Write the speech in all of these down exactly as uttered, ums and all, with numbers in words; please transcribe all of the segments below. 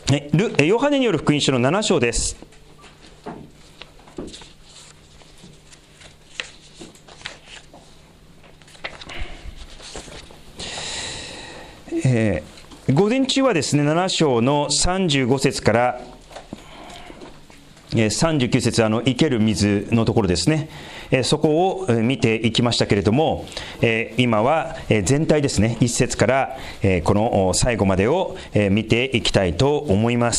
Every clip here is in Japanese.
ヨハネによる福音書のなな章です。えー、午前中はですね、なな章のさんじゅうご節からさんじゅうきゅう節、あの生ける水のところですね、そこを見ていきましたけれども、今は全体ですね、いち節からこの最後までを見ていきたいと思います。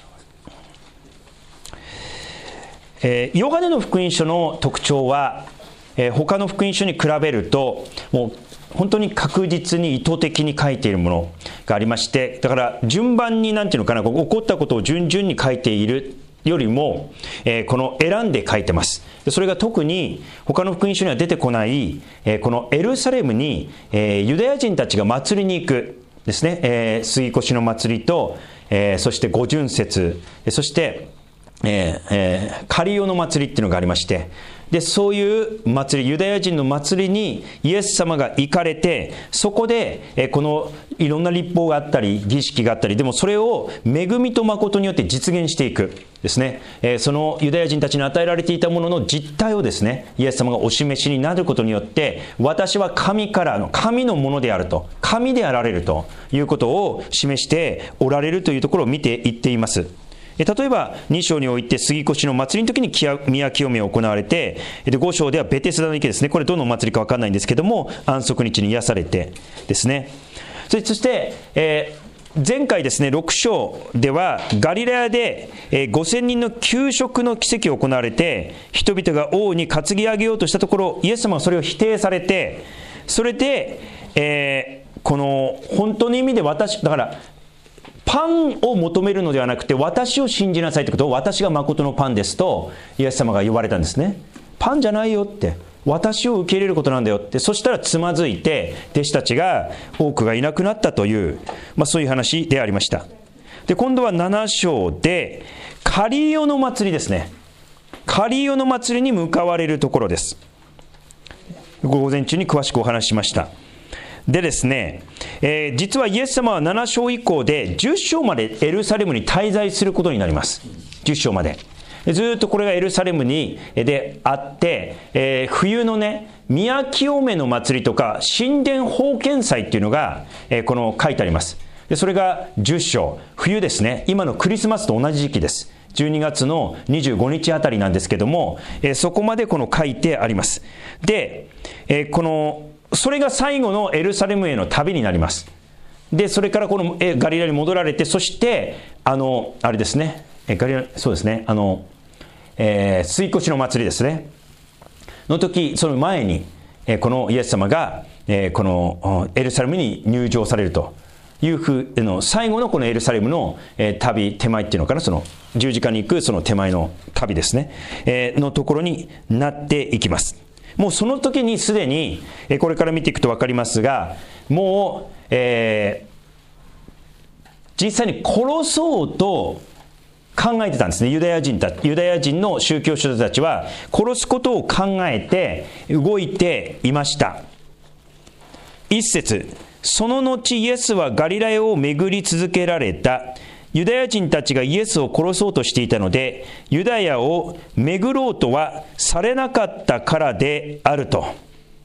ヨハネの福音書の特徴は、他の福音書に比べるともう本当に確実に意図的に書いているものがありまして、だから順番になんていうのかな、起こったことを順々に書いているよりも、えー、この選んで書いてます。それが特に他の福音書には出てこない、えー、このエルサレムに、えー、ユダヤ人たちが祭りに行くですね、えー、杉越の祭りと、えー、そして五巡節、そして、えーえー、カリオの祭りっていうのがありまして、でそういう祭り、ユダヤ人の祭りにイエス様が行かれて、そこでえこのいろんな律法があったり儀式があったり、でもそれを恵みと誠によって実現していくですね、えそのユダヤ人たちに与えられていたものの実態をですね、イエス様がお示しになることによって、私は神からの神のものであると、神であられるということを示しておられるというところを見ていっています。例えばに章において杉越の祭りの時に宮清めを行われて、ご章ではベテスダの池ですね、これどの祭りか分かんないんですけども、安息日に癒されてですね、そして、えー、前回ですねろく章ではガリラヤで、えー、ごせんにんの給食の奇跡が行われて、人々が王に担ぎ上げようとしたところ、イエス様はそれを否定されて、それで、えー、この本当の意味で私だからパンを求めるのではなくて、私を信じなさいということを、私が誠のパンですとイエス様が言われたんですね。パンじゃないよって、私を受け入れることなんだよって。そしたらつまずいて弟子たちが多くがいなくなったという、まあ、そういう話でありました。で今度はなな章でカリオの祭りですね。カリオの祭りに向かわれるところです。午前中に詳しくお話ししました。でですね、えー、実はイエス様はなな章以降でじゅっ章までエルサレムに滞在することになります。じゅっ章までずっとこれがエルサレムにであって、えー、冬のね宮清めの祭りとか神殿封建祭っていうのが、えー、この書いてあります。でそれがじゅっ章、冬ですね、今のクリスマスと同じ時期です。じゅうにがつのにじゅうごにちあたりなんですけども、えー、そこまでこの書いてあります。で、えー、このそれが最後のエルサレムへの旅になります。でそれからこのガリラに戻られて、そしてあのあれですね、ガリラそうですね、あの、えー、杉越の祭りですねの時、その前にこのイエス様がこのエルサレムに入場されるというふうの最後のこのエルサレムの旅、手前っていうのかな、その十字架に行くその手前の旅ですね、えー、のところになっていきます。もうその時にすでに、これから見ていくと分かりますが、もう、えー、実際に殺そうと考えてたんですね。ユダヤ人たユダヤ人の宗教指導者たちは殺すことを考えて動いていました。一節、その後イエスはガリラヤを巡り続けられた。ユダヤ人たちがイエスを殺そうとしていたので、ユダヤを巡ろうとはされなかったからであると。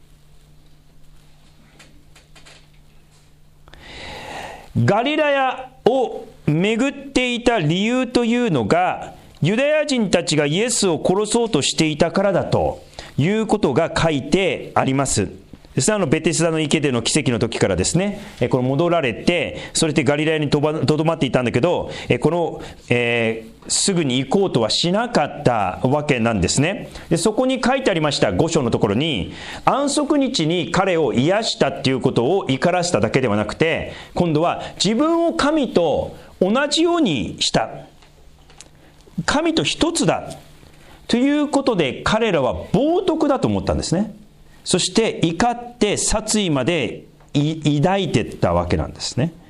ガリラヤを巡っていた理由というのが、ユダヤ人たちがイエスを殺そうとしていたからだということが書いてあります。あのベテスダの池での奇跡の時からですね、この戻られとそれでガリラヤにとどまっていたんだけど、この、えー、すぐに行こうとはしなかったわけなんですね。でそこに書いてありましたご章のところに、安息日に彼を癒したっていうことを怒らせただけではなくて、今度は自分を神と同じようにした、神と一つだということで彼らは冒涜だと思ったんですね。そして怒って殺意まで抱いていったわけなんですね。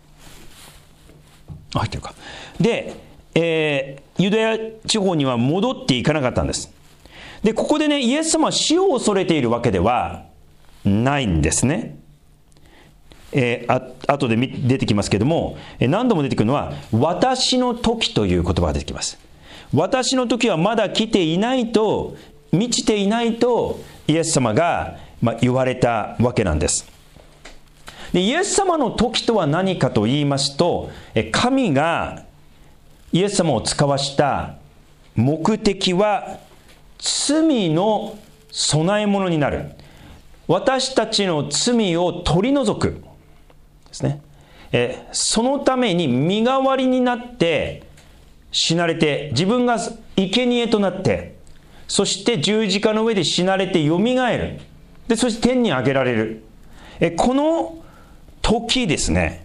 入ってるか。で、えー、ユダヤ地方には戻っていかなかったんです。でここでね、イエス様は死を恐れているわけではないんですね。 えー、あ後で出てきますけども、何度も出てくるのは私の時という言葉が出てきます。私の時はまだ来ていないと、満ちていないとイエス様が、まあ、言われたわけなんです。でイエス様の時とは何かと言いますと、神がイエス様を使わした目的は罪の備え物になる、私たちの罪を取り除くですね。えそのために身代わりになって死なれて、自分が生贄となって、そして十字架の上で死なれてよみがえる、でそして天に上げられる、えこの時ですね、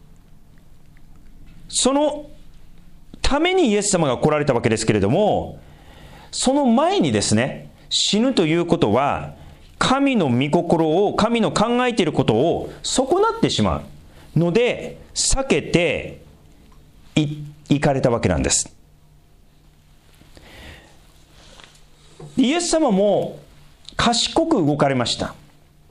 そのためにイエス様が来られたわけですけれども、その前にですね、死ぬということは神の御心を、神の考えていることを損なってしまうので避けていかれたわけなんです。イエス様も賢く動かれました。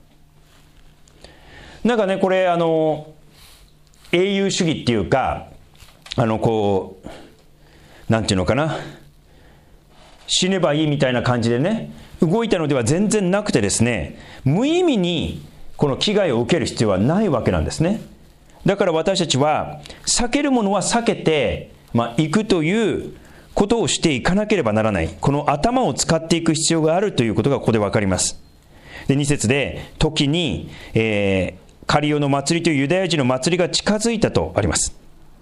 なんかね、これあの英雄主義っていうか、あのこうなんていうのかな、死ねばいいみたいな感じでね動いたのでは全然なくてですね、無意味にこの危害を受ける必要はないわけなんですね。だから私たちは避けるものは避けて、まあ、行くということをしていかなければならない、この頭を使っていく必要があるということがここで分かります。でに節で、時に、えーカリオの祭りというユダヤ人の祭りが近づいたとあります。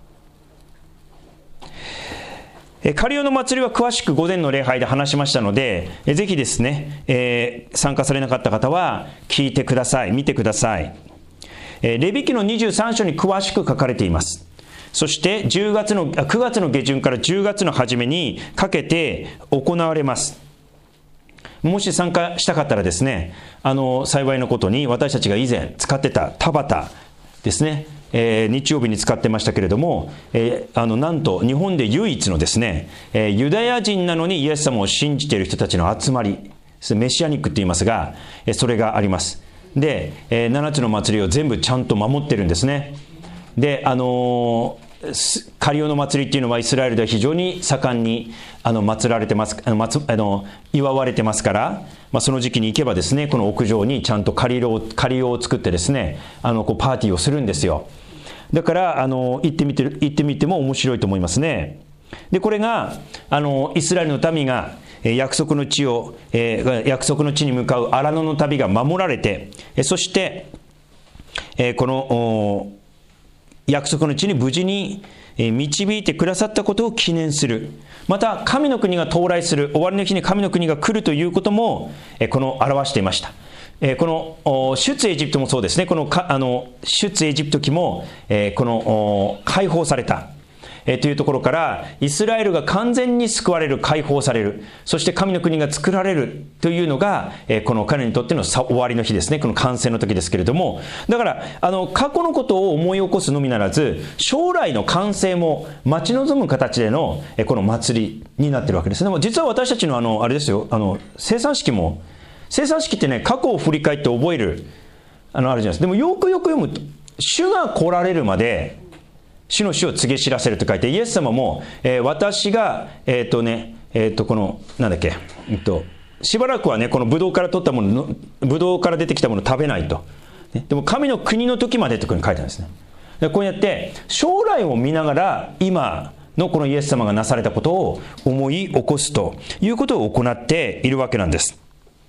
カリオの祭りは詳しく午前の礼拝で話しましたので、ぜひですね、えー、参加されなかった方は聞いてください、見てください。レビ記のにじゅうさん章に詳しく書かれています。そしてじゅうがつのくがつの下旬からじゅうがつの初めにかけて行われます。もし参加したかったらですね、あの幸いのことに私たちが以前使ってた田畑ですね、えー、日曜日に使ってましたけれども、えー、あのなんと日本で唯一のですね、えー、ユダヤ人なのにイエス様を信じている人たちの集まり、メシアニックって言いますが、えー、それがあります。で、えー、ななつの祭りを全部ちゃんと守ってるんですね。で、あのーカリオの祭りっていうのはイスラエルでは非常に盛んにあの祀られてます、あの祭あの祝われてますから、まあ、その時期に行けばですね、この屋上にちゃんとカリオカリオを作ってですね、あのこうパーティーをするんですよ。だからあの行ってみて行ってみても面白いと思いますね。でこれがあのイスラエルの民が約束の地を、えー、約束の地に向かう荒野の旅が守られて、そして、えー、この約束の地に無事に導いてくださったことを記念する。また神の国が到来する、終わりの日に神の国が来るということもこの表していました。この出エジプトもそうですね。このあの出エジプト記もこの解放されたというところから、イスラエルが完全に救われる、解放される、そして神の国が作られるというのがこの彼にとっての終わりの日ですね。この完成の時ですけれども、だからあの過去のことを思い起こすのみならず、将来の完成も待ち望む形でのこの祭りになっているわけですね。実は私たちのあのあれですよ、あの生産式も生産式ってね、過去を振り返って覚えるあのあるじゃないですか。でもよくよく読むと、主が来られるまで主の死を告げ知らせると書いて、イエス様も、えー、私がえっ、ー、とねえっ、ー、とこのなんだっけ、えっとしばらくはね、このブドウから取ったもののブドウから出てきたものを食べないと、ね、でも神の国の時までというふうに書いてあるんですね。でこうやって将来を見ながら今のこのイエス様がなされたことを思い起こすということを行っているわけなんです。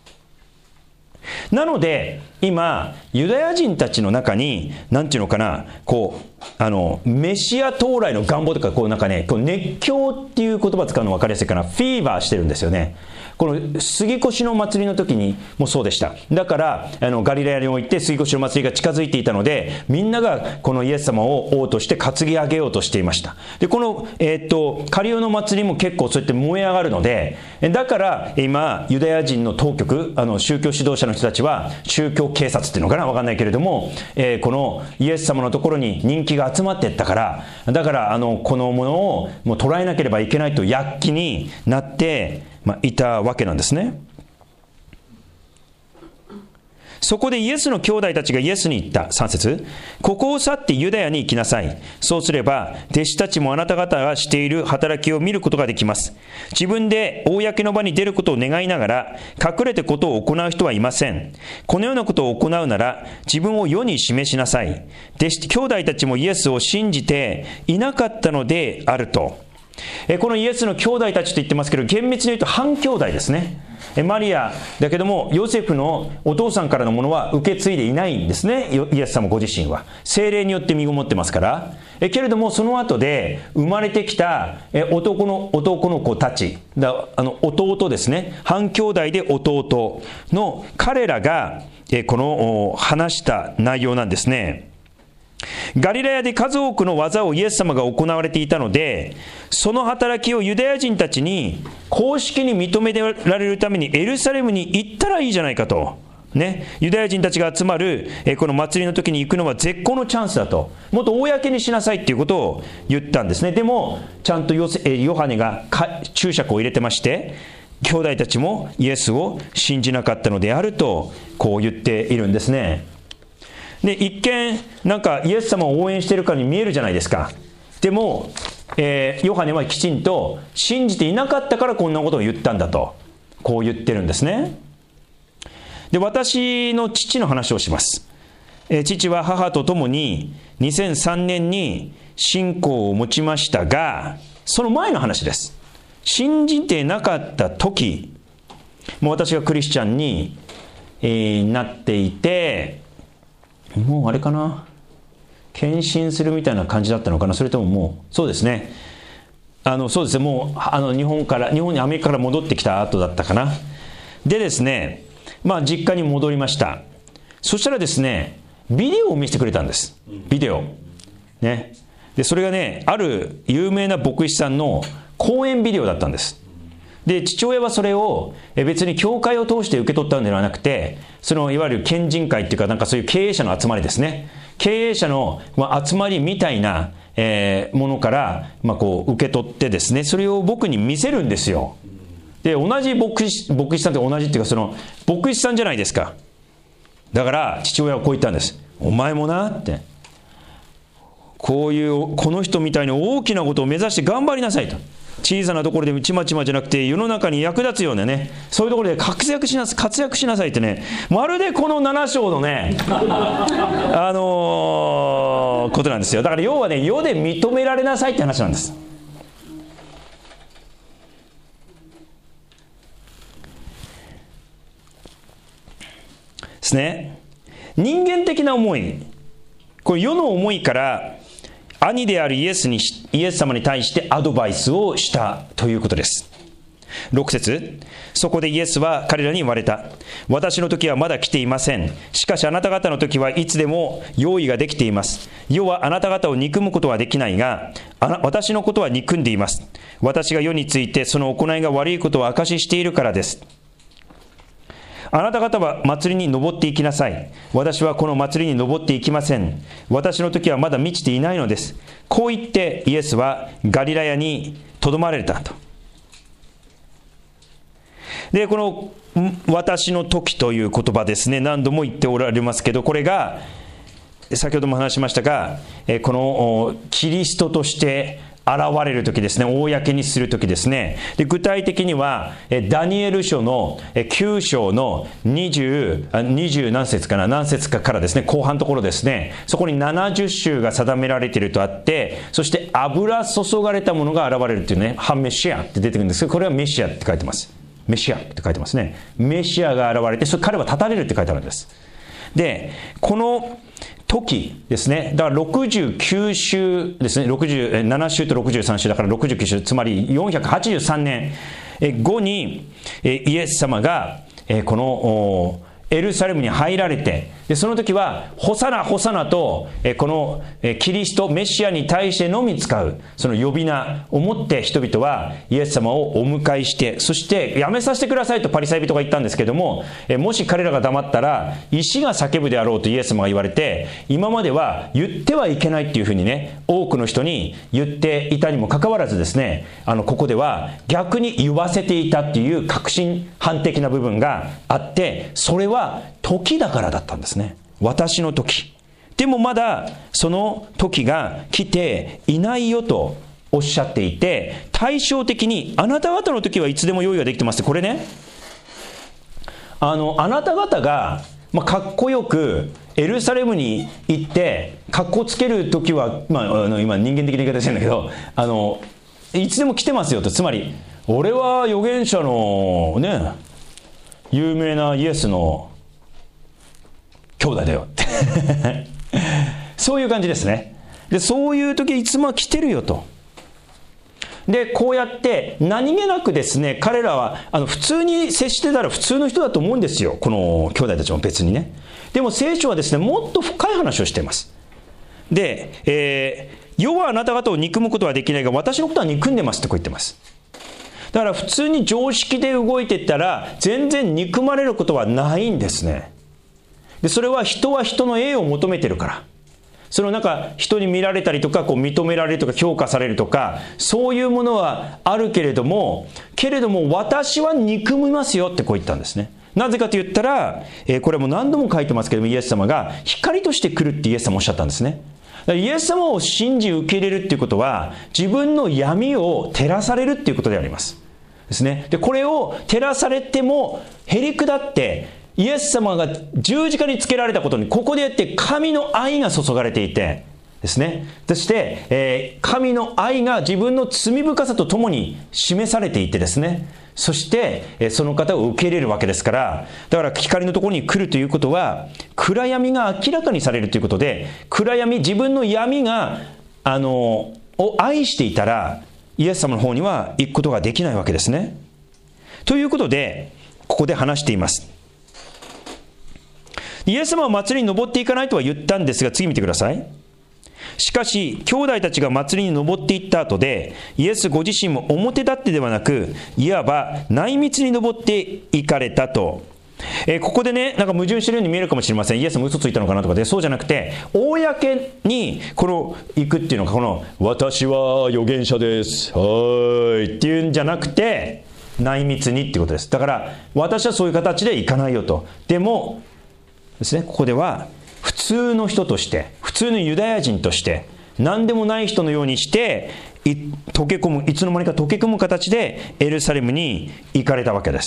なので今ユダヤ人たちの中に何ていうのかな、こうあのメシア到来の願望とか、こうなんかね、こう熱狂っていう言葉を使うの分かりやすいかな、フィーバーしてるんですよね。この杉越の祭りの時にもそうでした。だからあのガリラヤにおいて杉越の祭りが近づいていたので、みんながこのイエス様を王として担ぎ上げようとしていました。でこの、えー、っとカリオの祭りも結構そうやって燃え上がるので、だから今ユダヤ人の当局、あの宗教指導者の人たちは宗教警察っていうのかな、分かんないけれども、えー、このイエス様のところに人気が集まっていったから、だからあのこのものをもう捉えなければいけないと躍起になって、まあ、いたわけなんですね。 そこでイエスの兄弟たちがイエスに言った。さん節、ここを去ってユダヤに行きなさい。そうすれば弟子たちもあなた方がしている働きを見ることができます。自分で公の場に出ることを願いながら隠れてことを行う人はいません。このようなことを行うなら自分を世に示しなさい。弟子兄弟たちもイエスを信じていなかったのであると。このイエスの兄弟たちと言ってますけど、厳密に言うと半兄弟ですね。マリアだけどもヨセフのお父さんからのものは受け継いでいないんですね。イエス様ご自身は聖霊によって身ごもってますから。えけれどもその後で生まれてきたえ男の男の子たちだ、あの弟ですね、半兄弟で弟の彼らがえこの話した内容なんですね。ガリラヤで数多くの技をイエス様が行われていたので、その働きをユダヤ人たちに公式に認められるためにエルサレムに行ったらいいじゃないかと、ね、ユダヤ人たちが集まるえこの祭りの時に行くのは絶好のチャンスだと、もっと公にしなさいっていうことを言ったんですね。でもちゃんとヨセヨハネが注釈を入れてまして、兄弟たちもイエスを信じなかったのであるとこう言っているんですね。で一見なんかイエス様を応援しているかに見えるじゃないですか。でも、えー、ヨハネはきちんと信じていなかったからこんなことを言ったんだとこう言ってるんですね。で私の父の話をします。えー、父は母と共ににせんさんねんに信仰を持ちましたが、その前の話です。信じてなかった時、もう私がクリスチャンに、えー、なっていて、もうあれかな、献身するみたいな感じだったのかな、それとももうそうですね、あのそうですね、もうあの日本から日本にアメリカから戻ってきた後だったかな。でですね、まあ実家に戻りました。そしたらですね、ビデオを見せてくれたんです。ビデオね。でそれがね、ある有名な牧師さんの講演ビデオだったんです。で父親はそれを別に教会を通して受け取ったのではなくて、そのいわゆる県人会っていうか、なんかそういう経営者の集まりですね、経営者の集まりみたいなえものからまあこう受け取ってですね、それを僕に見せるんですよ。で同じ牧師牧師さんって同じっていうか、その牧師さんじゃないですか。だから父親はこう言ったんです。お前もなって、こういうこの人みたいに大きなことを目指して頑張りなさいと。小さなところでちまちまじゃなくて世の中に役立つようなね、そういうところで活躍しな活躍しなさいってね、まるでこのなな章のねあのー、ことなんですよ。だから要はね、世で認められなさいって話なんです。ですね。人間的な思い、これ世の思いから兄であるイエスにイエス様に対してアドバイスをしたということです。ろく節、そこでイエスは彼らに言われた。私の時はまだ来ていません。しかしあなた方の時はいつでも用意ができています。世はあなた方を憎むことはできないが、あな私のことは憎んでいます。私が世についてその行いが悪いことを証ししているからです。あなた方は祭りに登っていきなさい。私はこの祭りに登っていきません。私の時はまだ満ちていないのです。こう言ってイエスはガリラヤにとどまられたと。でこの私の時という言葉ですね、何度も言っておられますけど、これが先ほども話しましたが、このキリストとして現れるときですね、公にするときですね。で具体的にはダニエル書のきゅう章のにじゅう、にじゅう何節かな、何節かからですね、後半のところですね、そこにななじゅっ州が定められているとあって、そして油注がれたものが現れるというね、ハンメシアって出てくるんですけど、これはメシアって書いてます。メシアって書いてますね。メシアが現れて、それ彼は立たれるって書いてあるんです。でこの時ですね、だからろくじゅうきゅう州ですね、ろくじゅうなな州とろくじゅうさん州だからろくじゅうきゅう州、つまりよんひゃくはちじゅうさんねんごにイエス様がこのエルサレムに入られて、でその時はホサナホサナとこのキリストメシアに対してのみ使うその呼び名をもって人々はイエス様をお迎えして、そしてやめさせてくださいとパリサイ人が言ったんですけども、もし彼らが黙ったら石が叫ぶであろうとイエス様が言われて、今までは言ってはいけないっていうふうにね、多くの人に言っていたにもかかわらずですね、あのここでは逆に言わせていたっていう確信犯的な部分があって、それはは時だからだったんですね。私の時。でもまだその時が来ていないよとおっしゃっていて、対照的にあなた方の時はいつでも用意ができてますって、これね、あのあなた方が、まあ、かっこよくエルサレムに行ってかっこつける時は、まあ、あの今人間的な言い方してるんだけど、あのいつでも来てますよと。つまり俺は預言者のね有名なイエスの兄弟だよってそういう感じですね。でそういう時いつも来てるよと。でこうやって何気なくですね、彼らはあの普通に接してたら普通の人だと思うんですよ、この兄弟たちも別にね。でも聖書はですね、もっと深い話をしています。で、えー、世はあなた方を憎むことはできないが私のことは憎んでますってこう言ってます。だから普通に常識で動いていったら全然憎まれることはないんですね。でそれは人は人の栄を求めてるから。そのなんか人に見られたりとかこう認められるとか評価されるとかそういうものはあるけれども、けれども私は憎みますよってこう言ったんですね。なぜかと言ったら、えー、これも何度も書いてますけども、イエス様が光として来るってイエス様おっしゃったんですね。だからイエス様を信じ受け入れるっていうことは自分の闇を照らされるっていうことでありますですね。でこれを照らされてもへり下ってイエス様が十字架につけられたことにここでやって神の愛が注がれていてですね、そして、えー、神の愛が自分の罪深さとともに示されていてですね、そして、えー、その方を受け入れるわけですから、だから光のところに来るということは暗闇が明らかにされるということで、暗闇、自分の闇があのを愛していたらイエス様の方には行くことができないわけですね。ということでここで話しています。イエス様は祭りに登っていかないとは言ったんですが、次見てください。しかし兄弟たちが祭りに登っていった後で、イエスご自身も表立ってではなく、いわば内密に登っていかれたと。えー、ここでね、なんか矛盾しているように見えるかもしれません。イエスも嘘ついたのかなとかで、そうじゃなくて、公にこの行くっていうのが、この私は預言者ですはーいっていうんじゃなくて、内密にっていうことです。だから私はそういう形で行かないよと。でもですね、ここでは普通の人として普通のユダヤ人として何でもない人のようにしてい溶け込む、いつの間にか溶け込む形でエルサレムに行かれたわけです。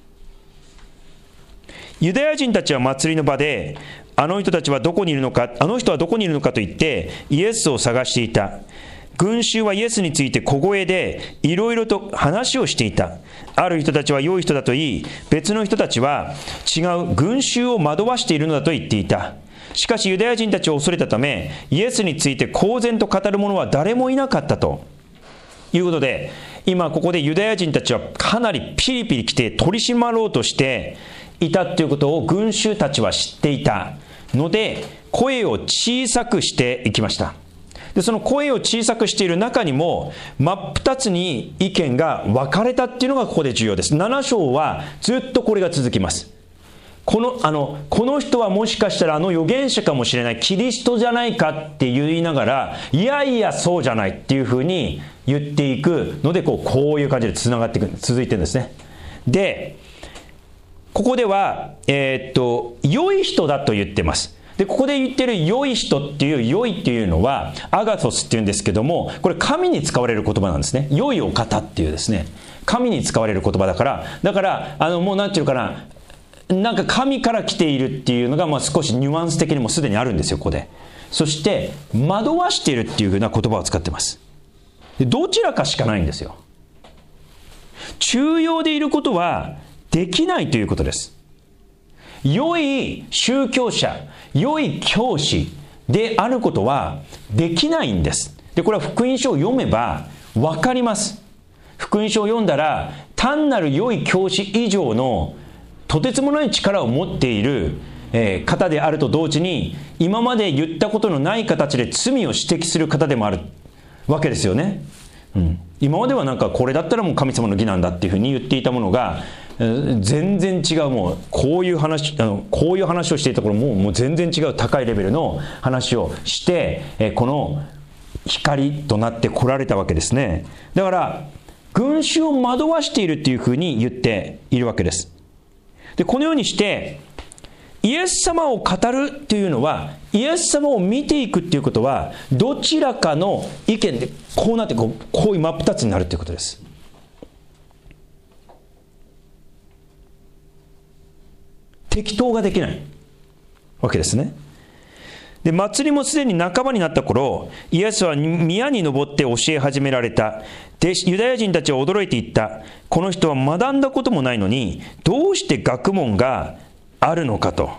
ユダヤ人たちは祭りの場であの人たちはどこにいるのかあの人はどこにいるのかと言ってイエスを探していた。群衆はイエスについて小声でいろいろと話をしていた。ある人たちは良い人だと言い、別の人たちは違う群衆を惑わしているのだと言っていた。しかしユダヤ人たちを恐れたため、イエスについて公然と語る者は誰もいなかったということで、今ここでユダヤ人たちはかなりピリピリ来て取り締まろうとしていたということを群衆たちは知っていたので、声を小さくしていきました。でその声を小さくしている中にも真っ二つに意見が分かれたっていうのがここで重要です。なな章はずっとこれが続きます。この、あの、この人はもしかしたらあの預言者かもしれない、キリストじゃないかって言いながら、いやいやそうじゃないっていうふうに言っていくので、こう、こういう感じでつながっていく、続いてるんですね。でここでは、えー、っと良い人だと言ってます。でここで言ってる良い人っていう良いっていうのはアガトスっていうんですけども、これ神に使われる言葉なんですね。良いお方っていうですね、神に使われる言葉だから、だからあのもうなんていうかな、なんか神から来ているっていうのがまあ少しニュアンス的にもすでにあるんですよ、ここで。そして惑わしているっていうふうな言葉を使ってます。でどちらかしかないんですよ。中庸でいることはできないということです。良い宗教者、良い教師であることはできないんです。でこれは福音書を読めば分かります。福音書を読んだら単なる良い教師以上のとてつもない力を持っている、えー、方であると同時に、今まで言ったことのない形で罪を指摘する方でもあるわけですよね。うん、今まではなんかこれだったらもう神様の義なんだっていうふうに言っていたものが、全然違う、もうこういう話、あのこういう話をしていた頃もう、もう全然違う高いレベルの話をして、えこの光となって来られたわけですね。だから群衆を惑わしているっていうふうに言っているわけです。でこのようにしてイエス様を語るというのは、イエス様を見ていくということは、どちらかの意見でこうなってこう、こういう真っ二つになるということです。適当ができないわけですね。で、祭りもすでに半ばになった頃、イエスは宮に登って教え始められた。で、ユダヤ人たちは驚いていった。この人は学んだこともないのに、どうして学問があるのかと。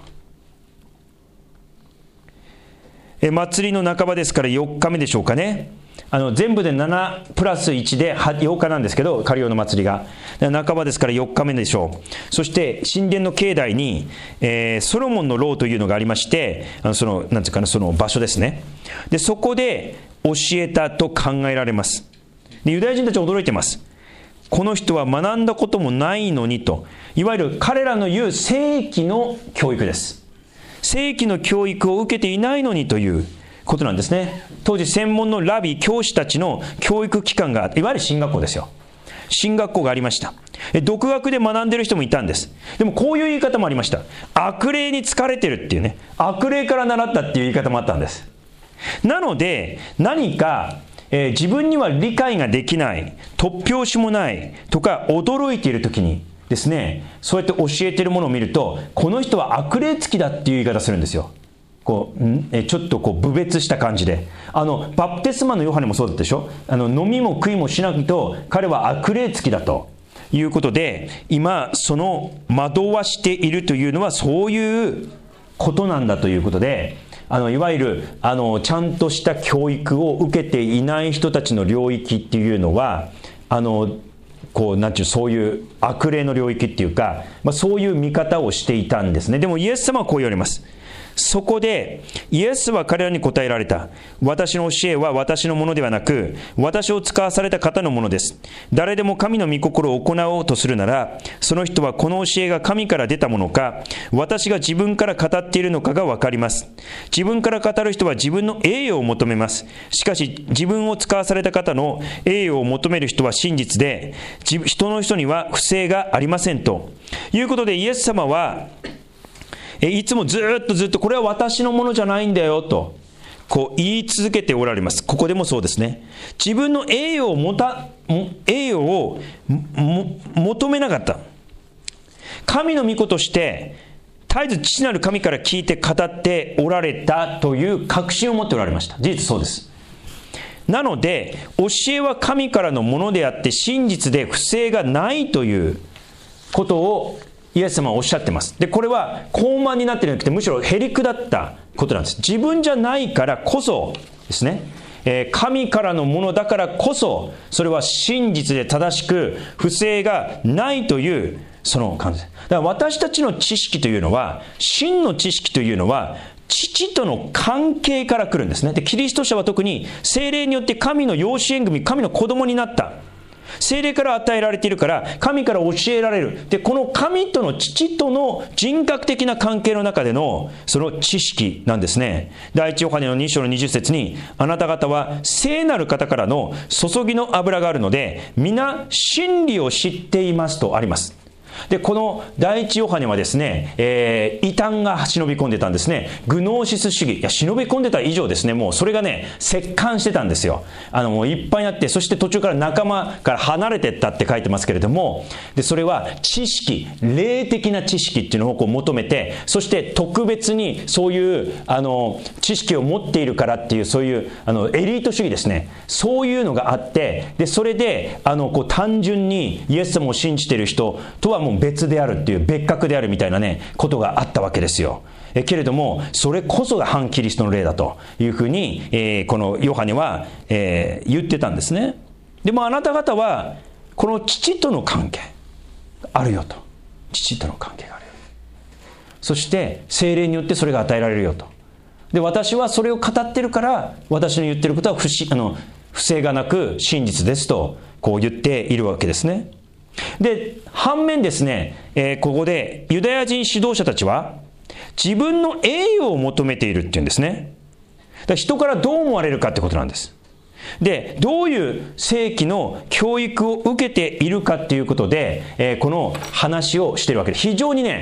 え、祭りの半ばですからよっかめでしょうかね。あの全部でななプラスいちでようかなんですけど、カリオの祭りが半ばですからよっかめでしょう。そして神殿の境内に、えー、ソロモンの楼というのがありまして、あのそのなんていうかな、その場所ですね。でそこで教えたと考えられます。でユダヤ人たちは驚いてます。この人は学んだこともないのにと、いわゆる彼らの言う正規の教育です。正規の教育を受けていないのにということなんですね。当時専門のラビ、教師たちの教育機関が、いわゆる進学校ですよ。進学校がありました。独学で学んでる人もいたんです。でもこういう言い方もありました。悪霊に疲れてるっていうね、悪霊から習ったっていう言い方もあったんです。なので何か、えー、自分には理解ができない、突拍子もないとか驚いている時にですね、そうやって教えているものを見ると、この人は悪霊付きだっていう言い方するんですよ。こうえちょっとこう侮蔑した感じで、あのバプテスマのヨハネもそうだったでしょ。あの飲みも食いもしないと彼は悪霊付きだということで、今その惑わしているというのはそういうことなんだということで、あのいわゆるあのちゃんとした教育を受けていない人たちの領域っていうのは、あのこうなんていうそういう悪霊の領域っていうか、まあ、そういう見方をしていたんですね。でもイエス様はこう言われます。そこでイエスは彼らに答えられた。私の教えは私のものではなく、私を使わされた方のものです。誰でも神の御心を行おうとするなら、その人はこの教えが神から出たものか、私が自分から語っているのかが分かります。自分から語る人は自分の栄誉を求めます。しかし自分を使わされた方の栄誉を求める人は真実で、人の人には不正がありませんということで、イエス様はいつもずっとずっとこれは私のものじゃないんだよとこう言い続けておられます。ここでもそうですね。自分の栄誉をもた栄誉をも求めなかった。神の御子として絶えず父なる神から聞いて語っておられたという確信を持っておられました。事実そうです。なので教えは神からのものであって真実で不正がないということをイエス様はおっしゃってます。で、これは高慢になっているんじゃなくて、むしろへりくだったことなんです。自分じゃないからこそですね、えー、神からのものだからこそ、それは真実で正しく不正がないというその感じです。だから私たちの知識というのは、真の知識というのは父との関係から来るんですね。で、キリスト者は特に聖霊によって神の養子縁組、神の子供になった。聖霊から与えられているから神から教えられる。で、この神との父との人格的な関係の中でのその知識なんですね。第一ヨハネのに章のにじゅっ節に、あなた方は聖なる方からの注ぎの油があるので皆真理を知っていますとあります。で、この第一ヨハネはですね、えー、異端が忍び込んでたんですね。グノーシス主義。いや、忍び込んでた以上ですね、もうそれがね、折檻してたんですよ。あの、もういっぱいあって、そして途中から仲間から離れてったって書いてますけれども、で、それは知識、霊的な知識っていうのをこう求めて、そして特別にそういう、あの、知識を持っているからっていう、そういう、あの、エリート主義ですね。そういうのがあって、で、それで、あの、こう単純にイエス様を信じている人とはもう別であるっていう、別格であるみたいなねことがあったわけですよ。えけれどもそれこそが反キリストの霊だというふうに、えー、このヨハネは、えー、言ってたんですね。でもあなた方はこの父との関係あるよと。父との関係があるよ。そして聖霊によってそれが与えられるよと。で、私はそれを語ってるから私の言ってることは 不, あの不正がなく真実ですとこう言っているわけですね。で、反面ですね、えー、ここでユダヤ人指導者たちは自分の栄誉を求めているっていうんですね。だから人からどう思われるかってことなんです。で、どういう正規の教育を受けているかっていうことで、えー、この話をしているわけで、非常にね、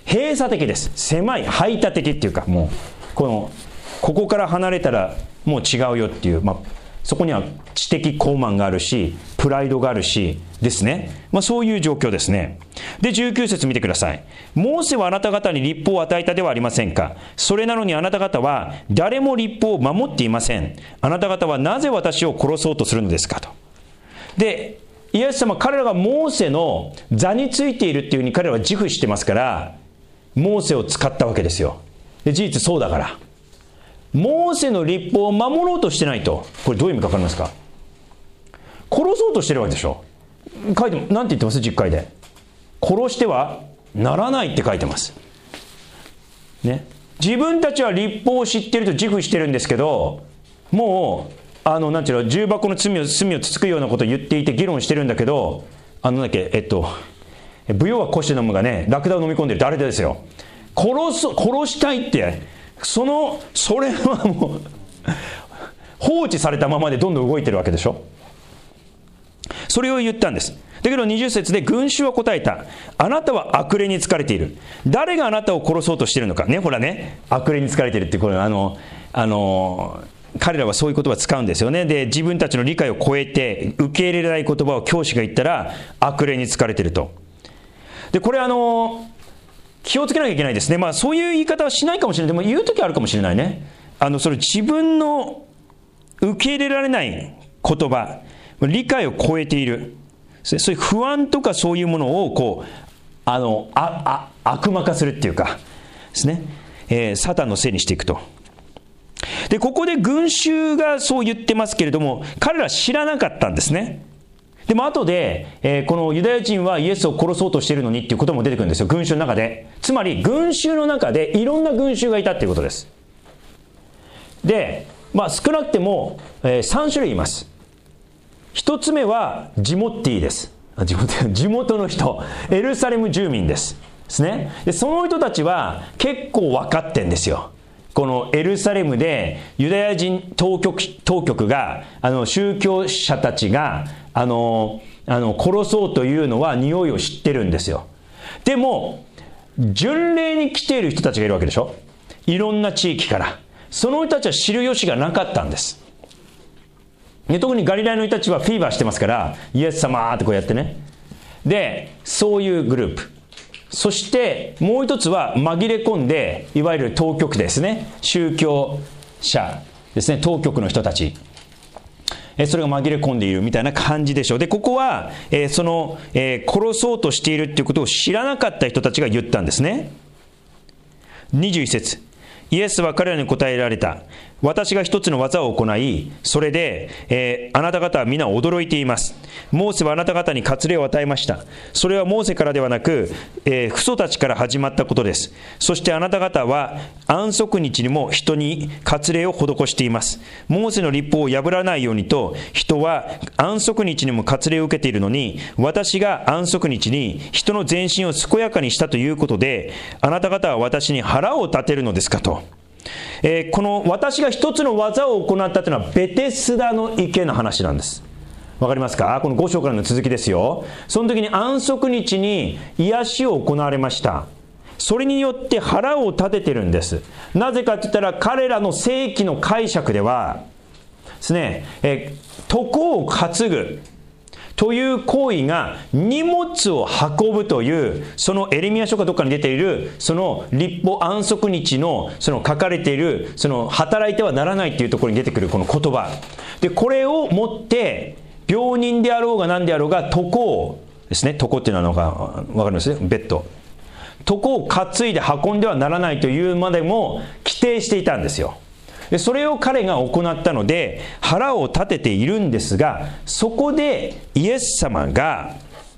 閉鎖的です。狭い、排他的っていうか、もうこのここから離れたらもう違うよっていう、まあ、そこには知的傲慢があるし、プライドがあるしですね、まあ、そういう状況ですね。で、じゅうきゅう節見てください。モーセはあなた方に律法を与えたではありませんか。それなのにあなた方は誰も律法を守っていません。あなた方はなぜ私を殺そうとするのですかと。で、イエス様、彼らがモーセの座についているっていうふうに彼らは自負してますから、モーセを使ったわけですよ。で、事実そうだから。モーセの律法を守ろうとしてないと、これどういう意味か分かりますか。殺そうとしてるわけでしょ。書いて、なんて言ってます？実会で。殺してはならないって書いてます。ね。自分たちは律法を知ってると自負してるんですけど、もう、あの、なんていうの、重箱の罪を、罪をつつくようなことを言っていて議論してるんだけど、あの、なんだっけ、えっと、舞踊はこして飲むがね、ラクダを飲み込んでるってあれですよ。殺す、殺したいって、その、それはもう、放置されたままでどんどん動いてるわけでしょ。それを言ったんです。だけどにじゅう節で群衆は答えた。あなたは悪霊に疲れている。誰があなたを殺そうとしているのか。ね、ほらね、悪霊に疲れているって、これ、あの、あの、彼らはそういう言葉を使うんですよね。で、自分たちの理解を超えて受け入れられない言葉を教師が言ったら、悪霊に疲れていると。で、これあの、気をつけなきゃいけないですね。まあそういう言い方はしないかもしれない。でも言うときあるかもしれないね。あの、それ自分の受け入れられない言葉、理解を超えている。そういう不安とかそういうものをこう、あの、あ、あ、悪魔化するっていうか、ですね。えー、サタンのせいにしていくと。で、ここで群衆がそう言ってますけれども、彼らは知らなかったんですね。でも後で、えー、このユダヤ人はイエスを殺そうとしているのにっていうことも出てくるんですよ。群衆の中で。つまり群衆の中でいろんな群衆がいたっていうことです。で、まあ少なくても、えー、さん種類います。一つ目はジモッティです。地元、地元の人、エルサレム住民です。ですね。で、その人たちは結構分かってんですよ。このエルサレムでユダヤ人当局、当局が、あの宗教者たちが、あの、あの殺そうというのは匂いを知ってるんですよ。でも、巡礼に来ている人たちがいるわけでしょ。いろんな地域から。その人たちは知る由がなかったんです。で、特にガリラヤの人たちはフィーバーしてますから、イエス様ってこうやってね。で、そういうグループ。そしてもう一つは紛れ込んで、いわゆる当局ですね、宗教者ですね、当局の人たち、えそれが紛れ込んでいるみたいな感じでしょう。で、ここは、えー、その、えー、殺そうとしているっていうことを知らなかった人たちが言ったんですね。にじゅういち節、イエスは彼らに答えられた。私が一つの技を行い、それで、えー、あなた方は皆驚いています。モーセはあなた方に割礼を与えました。それはモーセからではなく、えー、父祖たちから始まったことです。そしてあなた方は安息日にも人に割礼を施しています。モーセの律法を破らないようにと、人は安息日にも割礼を受けているのに、私が安息日に人の全身を健やかにしたということで、あなた方は私に腹を立てるのですかと。えー、この私が一つの技を行ったというのはベテスダの池の話なんです。わかりますか？このご章からの続きですよ。その時に安息日に癒しを行われました。それによって腹を立ててるんです。なぜかといったら、彼らの正規の解釈ではですね、えー、床を担ぐという行為が荷物を運ぶという、そのエレミヤ書かどっかに出ているその律法安息日のその書かれているその働いてはならないというところに出てくるこの言葉で、これをもって病人であろうが何であろうが床をですね、床っていうのは分かりますね、ベッド、床を担いで運んではならないというまでも規定していたんですよ。でそれを彼が行ったので腹を立てているんですが、そこでイエス様が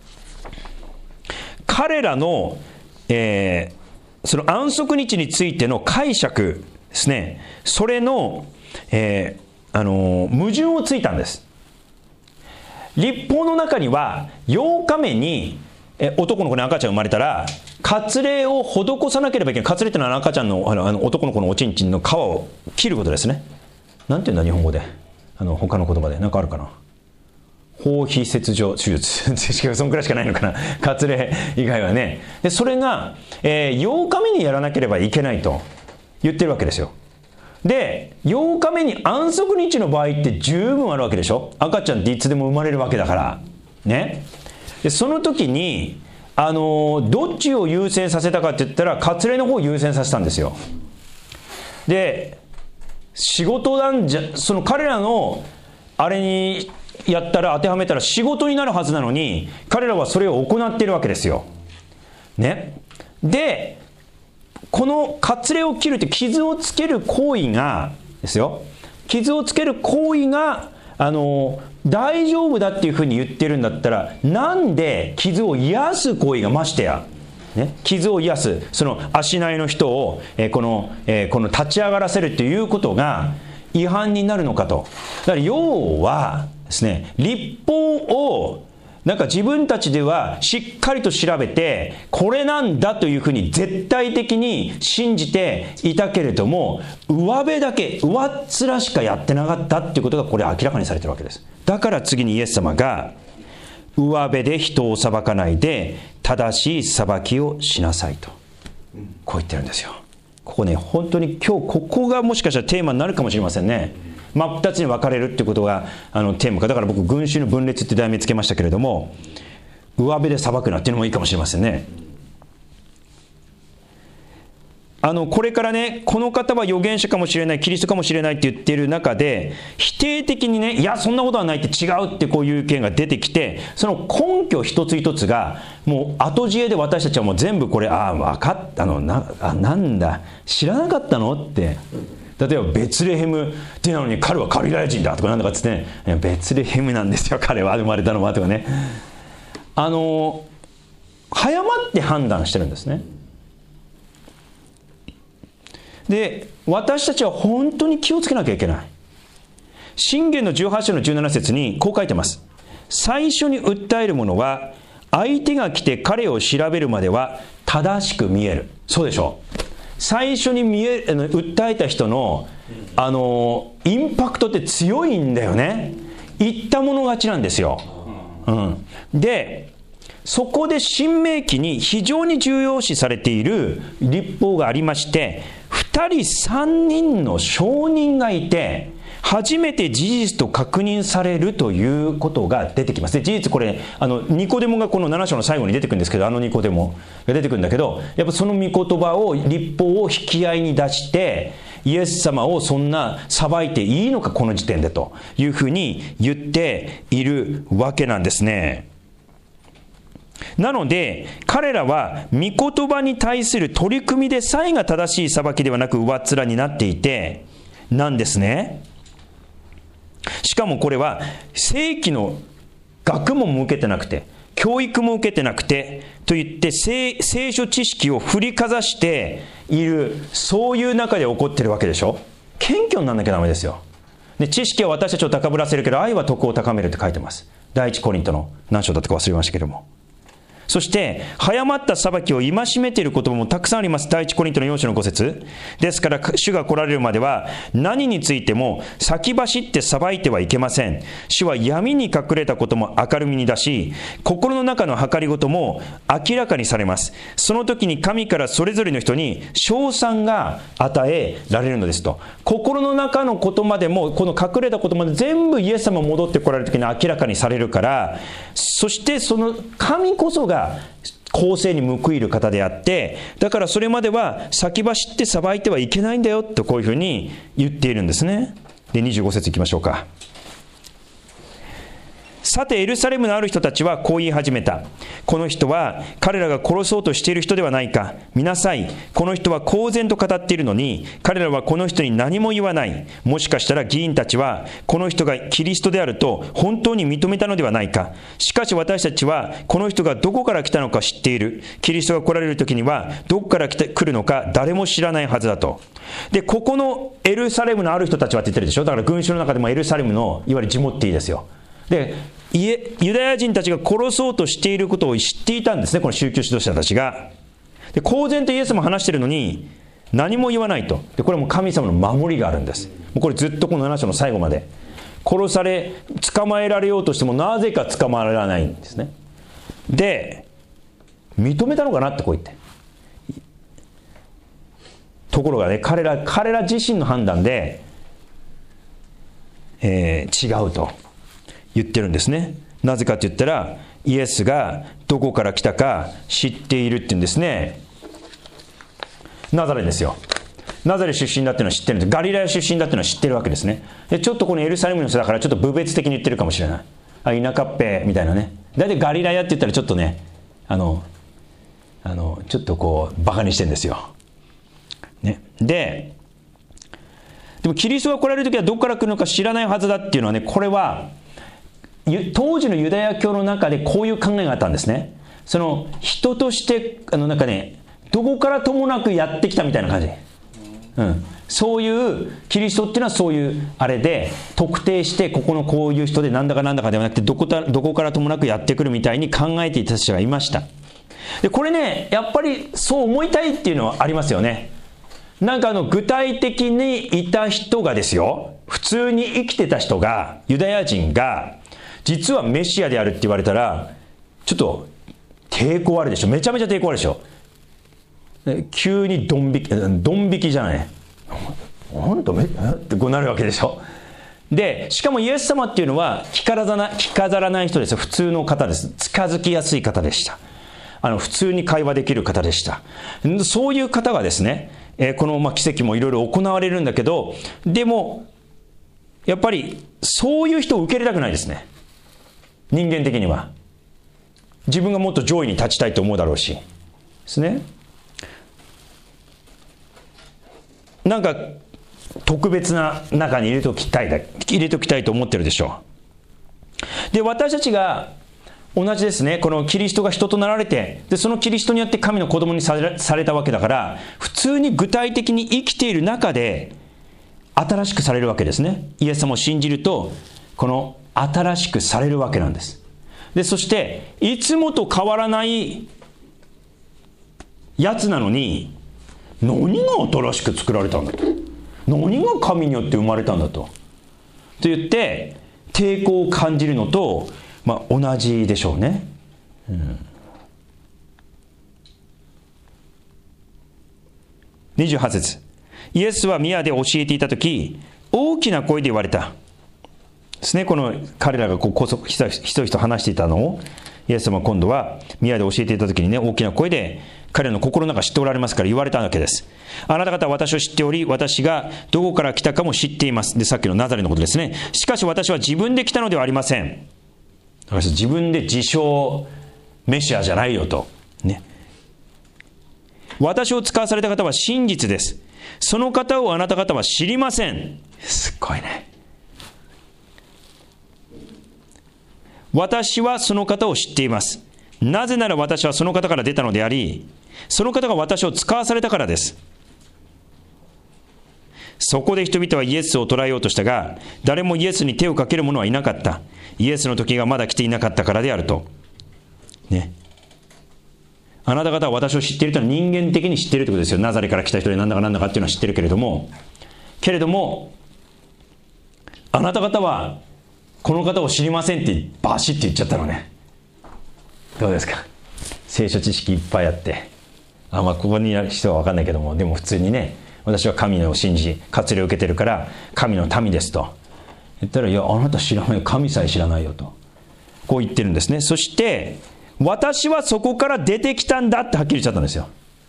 彼らの、えー、その安息日についての解釈ですね、それの、えー、あのー、矛盾をついたんです。律法の中にはようかめにえ男の子に赤ちゃん生まれたら割礼を施さなければいけない。割礼ってのは赤ちゃんの、あのあの男の子のおちんちんの皮を切ることですね。なんていうんだ日本語で、あの他の言葉でなんかあるかな。 包皮切除手術そんくらいしかないのかな、割礼以外はね。でそれが、えー、ようかめにやらなければいけないと言ってるわけですよ。でようかめに安息日の場合って十分あるわけでしょ。赤ちゃんっていつでも生まれるわけだからね。でその時にあのー、どっちを優先させたかって言ったら割礼の方を優先させたんですよ。で仕事なんじゃ、その彼らのあれにやったら当てはめたら仕事になるはずなのに、彼らはそれを行っているわけですよ。ね。で、この割礼を切るって傷をつける行為がですよ。傷をつける行為があの大丈夫だっていうふうに言ってるんだったら、なんで傷を癒す行為がましてや。ね、傷を癒すその足内の人を、えー、この、えー、この立ち上がらせるということが違反になるのかと。だから要はですね、律法をなんか自分たちではしっかりと調べてこれなんだというふうに絶対的に信じていたけれども、上辺だけ上っ面しかやってなかったっていうことがこれ明らかにされてるわけです。だから次にイエス様が上辺で人を裁かないで正しい裁きをしなさいとこう言ってるんですよ。ここね、本当に今日ここがもしかしたらテーマになるかもしれませんね。真っ二つに分かれるっていうことがあのテーマか。だから僕群衆の分裂って題名つけましたけれども、上辺で裁くなっていうのもいいかもしれませんね。あのこれからね、この方は預言者かもしれない、キリストかもしれないって言っている中で、否定的にね、いやそんなことはないって違うってこういう意見が出てきて、その根拠一つ一つがもう後知恵で私たちはもう全部これ、ああ分かったのな、あなんだ知らなかったのって、例えばベツレヘムってなのに彼はガリラヤ人だとかなんだかっつってね、いやベツレヘムなんですよ彼は生まれたのはとかね、あの早まって判断してるんですね。で私たちは本当に気をつけなきゃいけない。箴言のじゅうはち章のじゅうなな節にこう書いてます。最初に訴えるものは相手が来て彼を調べるまでは正しく見える。そうでしょう。最初に見え訴えた人のあのインパクトって強いんだよね。言ったもの勝ちなんですよ。うん、でそこで申命記に非常に重要視されている律法がありまして、ふたりさんにんの証人がいて初めて事実と確認されるということが出てきます。で事実これあのニコデモがこのなな章の最後に出てくるんですけど、あのニコデモが出てくるんだけど、やっぱその御言葉を律法を引き合いに出してイエス様をそんな裁いていいのかこの時点でというふうに言っているわけなんですね。なので彼らは御言葉に対する取り組みでさえが正しい裁きではなく上っ面になっていてなんですね。しかもこれは正規の学問も受けてなくて教育も受けてなくてといって聖書知識を振りかざしている、そういう中で起こってるわけでしょ。謙虚にならなきゃダメですよ。で知識は私たちを高ぶらせるけど愛は徳を高めるって書いてます。第一コリントの何章だったか忘れましたけども。そして早まった裁きを戒めている言葉もたくさんあります。第一コリントのよん章のご節ですから主が来られるまでは何についても先走って裁いてはいけません。主は闇に隠れたことも明るみに出し、心の中の計りごとも明らかにされます。その時に神からそれぞれの人に称賛が与えられるのですと。心の中のことまでもこの隠れたことまで全部イエス様戻ってこられる時に明らかにされるから、そしてその神こそが公正に報いる方であって、だからそれまでは先走って裁いてはいけないんだよとこういうふうに言っているんですね。でにじゅうご節いきましょうか。さてエルサレムのある人たちはこう言い始めた。この人は彼らが殺そうとしている人ではないか。見なさい、この人は公然と語っているのに彼らはこの人に何も言わない。もしかしたら議員たちはこの人がキリストであると本当に認めたのではないか。しかし私たちはこの人がどこから来たのか知っている。キリストが来られる時にはどこから来て来るのか誰も知らないはずだと。でここのエルサレムのある人たちはって言ってるでしょ。だから群衆の中でもエルサレムのいわゆるジモッティですよ。でユダヤ人たちが殺そうとしていることを知っていたんですね、この宗教指導者たちが。で公然とイエスも話しているのに何も言わないと。でこれはもう神様の守りがあるんです。もうこれずっとこのなな章の最後まで殺され捕まえられようとしてもなぜか捕まえられないんですね。で認めたのかなってこう言って、ところがね、彼ら彼ら自身の判断で、えー、違うと言ってるんですね。なぜかって言ったら、イエスがどこから来たか知っているって言うんですね。ナザレですよ。ナザレ出身だっていうのは知ってるんです。ガリラヤ出身だっていうのは知ってるわけですね。でちょっとこのエルサレムの人だからちょっと部別的に言ってるかもしれない。あ、田舎っぺみたいなね。だいたいガリラヤって言ったらちょっとね、あのあのちょっとこうバカにしてるんですよ、ね、ででもキリストが来られる時はどこから来るのか知らないはずだっていうのはね、これは当時のユダヤ教の中でこういう考えがあったんですね。その人としてあのなんかね、どこからともなくやってきたみたいな感じ、うん、そういうキリストっていうのはそういうあれで特定して、ここのこういう人でなんだかなんだかではなくて、どこたどこからともなくやってくるみたいに考えていた人がいました。でこれね、やっぱりそう思いたいっていうのはありますよね。なんかあの具体的にいた人がですよ、普通に生きてた人が、ユダヤ人が実はメシアであるって言われたらちょっと抵抗あるでしょ。めちゃめちゃ抵抗あるでしょ。急にドン引きドン引きじゃない、本当めってこうなるわけでしょ。でしかもイエス様っていうのは着飾らな着飾らない人ですよ。普通の方です。近づきやすい方でした。あの普通に会話できる方でした。そういう方がですね、えー、このまあ奇跡もいろいろ行われるんだけど、でもやっぱりそういう人を受け入れたくないですね。人間的には自分がもっと上位に立ちたいと思うだろうしですね。なんか特別な中に入れておきたいだ入れておきたいと思ってるでしょう。で私たちが同じですね。このキリストが人となられて、でそのキリストによって神の子供にされ、されたわけだから、普通に具体的に生きている中で新しくされるわけですね。イエス様を信じるとこの新しくされるわけなんです。でそしていつもと変わらないやつなのに、何が新しく作られたんだと、何が神によって生まれたんだとと言って抵抗を感じるのと、まあ、同じでしょうね、うん、にじゅうはち節、イエスは宮で教えていたとき、大きな声で言われたですね。この彼らがこうこそひそひそひそ話していたのをイエス様は今度は宮で教えていたときにね、大きな声で彼らの心の中知っておられますから言われたわけです。あなた方は私を知っており、私がどこから来たかも知っています。でさっきのナザレのことですね。しかし私は自分で来たのではありません。自分で自称メシアじゃないよと、ね、私を使わされた方は真実です。その方をあなた方は知りません。すっごいね。私はその方を知っています。なぜなら私はその方から出たのであり、その方が私を使わされたからです。そこで人々はイエスを捕らえようとしたが、誰もイエスに手をかける者はいなかった。イエスの時がまだ来ていなかったからであると、ね、あなた方は私を知っているというのは人間的に知っているということですよ。ナザレから来た人で何だか何だかっていうのは知ってるけれども、けれどもあなた方はこの方を知りませんってバシッて言っちゃったのね。どうですか。聖書知識いっぱいあって、あ、まあここにいる人は分かんないけども、でも普通にね、私は神を信じ割礼を受けてるから神の民ですと言ったら、いやあなた知らないよ、神さえ知らないよとこう言ってるんですね。そして私はそこから出てきたんだってはっきり言っちゃったんですよ。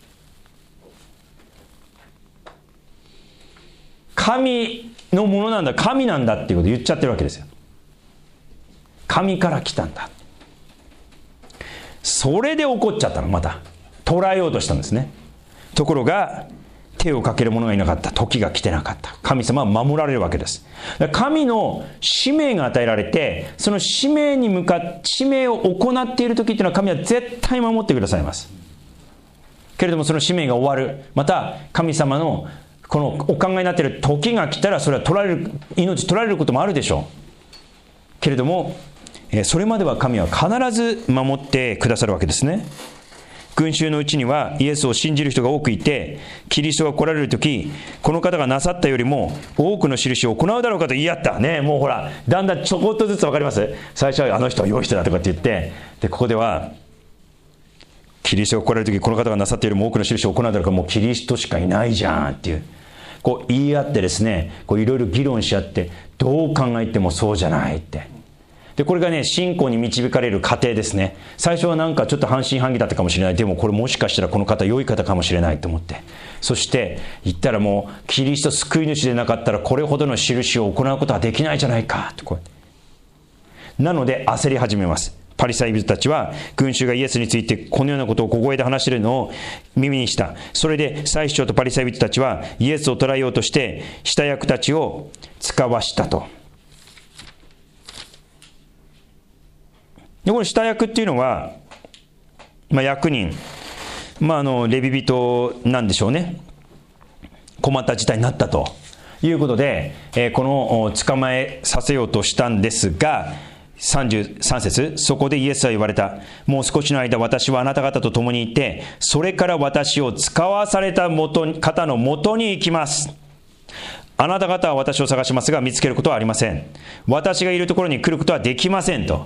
神のものなんだ、神なんだっていうことを言っちゃってるわけですよ。神から来たんだ。それで怒っちゃったの。また捕らえようとしたんですね。ところが手をかける者がいなかった。時が来てなかった。神様は守られるわけです。神の使命が与えられて、その使命に向かって使命を行っている時っていうのは神は絶対守ってくださいます。けれどもその使命が終わる、また神様のこのお考えになっている時が来たら、それは取られる、命取られることもあるでしょうけれども、それまでは神は必ず守ってくださるわけですね。 群衆のうちにはイエスを信じる人が多くいて、キリストが来られるとき、この方がなさったよりも多くの印を行うだろうかと言い合ったね。もうほら、だんだんちょこっとずつ分かります。最初はあの人は良い人だとかって言って、でここではキリストが来られるとき、この方がなさったよりも多くの印を行うだろうか、もうキリストしかいないじゃんっていう、こう言い合ってですね、こういろいろ議論し合って、どう考えてもそうじゃないって。でこれがね、信仰に導かれる過程ですね。最初はなんかちょっと半信半疑だったかもしれない。でもこれもしかしたらこの方良い方かもしれないと思って、そして言ったら、もうキリスト救い主でなかったらこれほどの印を行うことはできないじゃないかと、こうなので焦り始めます。パリサイ人たちは群衆がイエスについてこのようなことを小声で話しているのを耳にした。それで祭司長とパリサイ人たちはイエスを捕らえようとして下役たちを使わしたと。でこの下役っていうのは、まあ、役人、まあ、あのレビ人なんでしょうね。困った事態になったということで、えー、この捕まえさせようとしたんですが、さんじゅうさん節、そこでイエスは言われた。もう少しの間私はあなた方と共にいて、それから私を使わされた元方の元に行きます。あなた方は私を探しますが見つけることはありません。私がいるところに来ることはできませんと。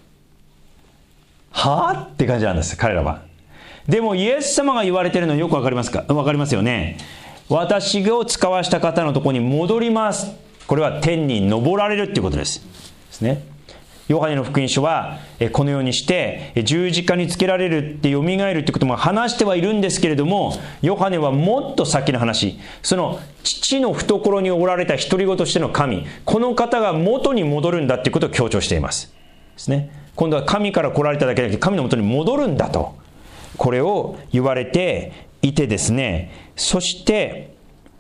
はぁって感じなんです、彼らは。でもイエス様が言われているのよくわかりますか？わかりますよね。私を使わした方のところに戻ります。これは天に昇られるっていうことです。ですね。ヨハネの福音書はこのようにして十字架につけられるってよみがえるってことも話してはいるんですけれども、ヨハネはもっと先の話、その父の懐におられた独り子としての神、この方が元に戻るんだっていうことを強調しています。ですね。今度は神から来られただけでなくて神の元に戻るんだと、これを言われていてですね、そして、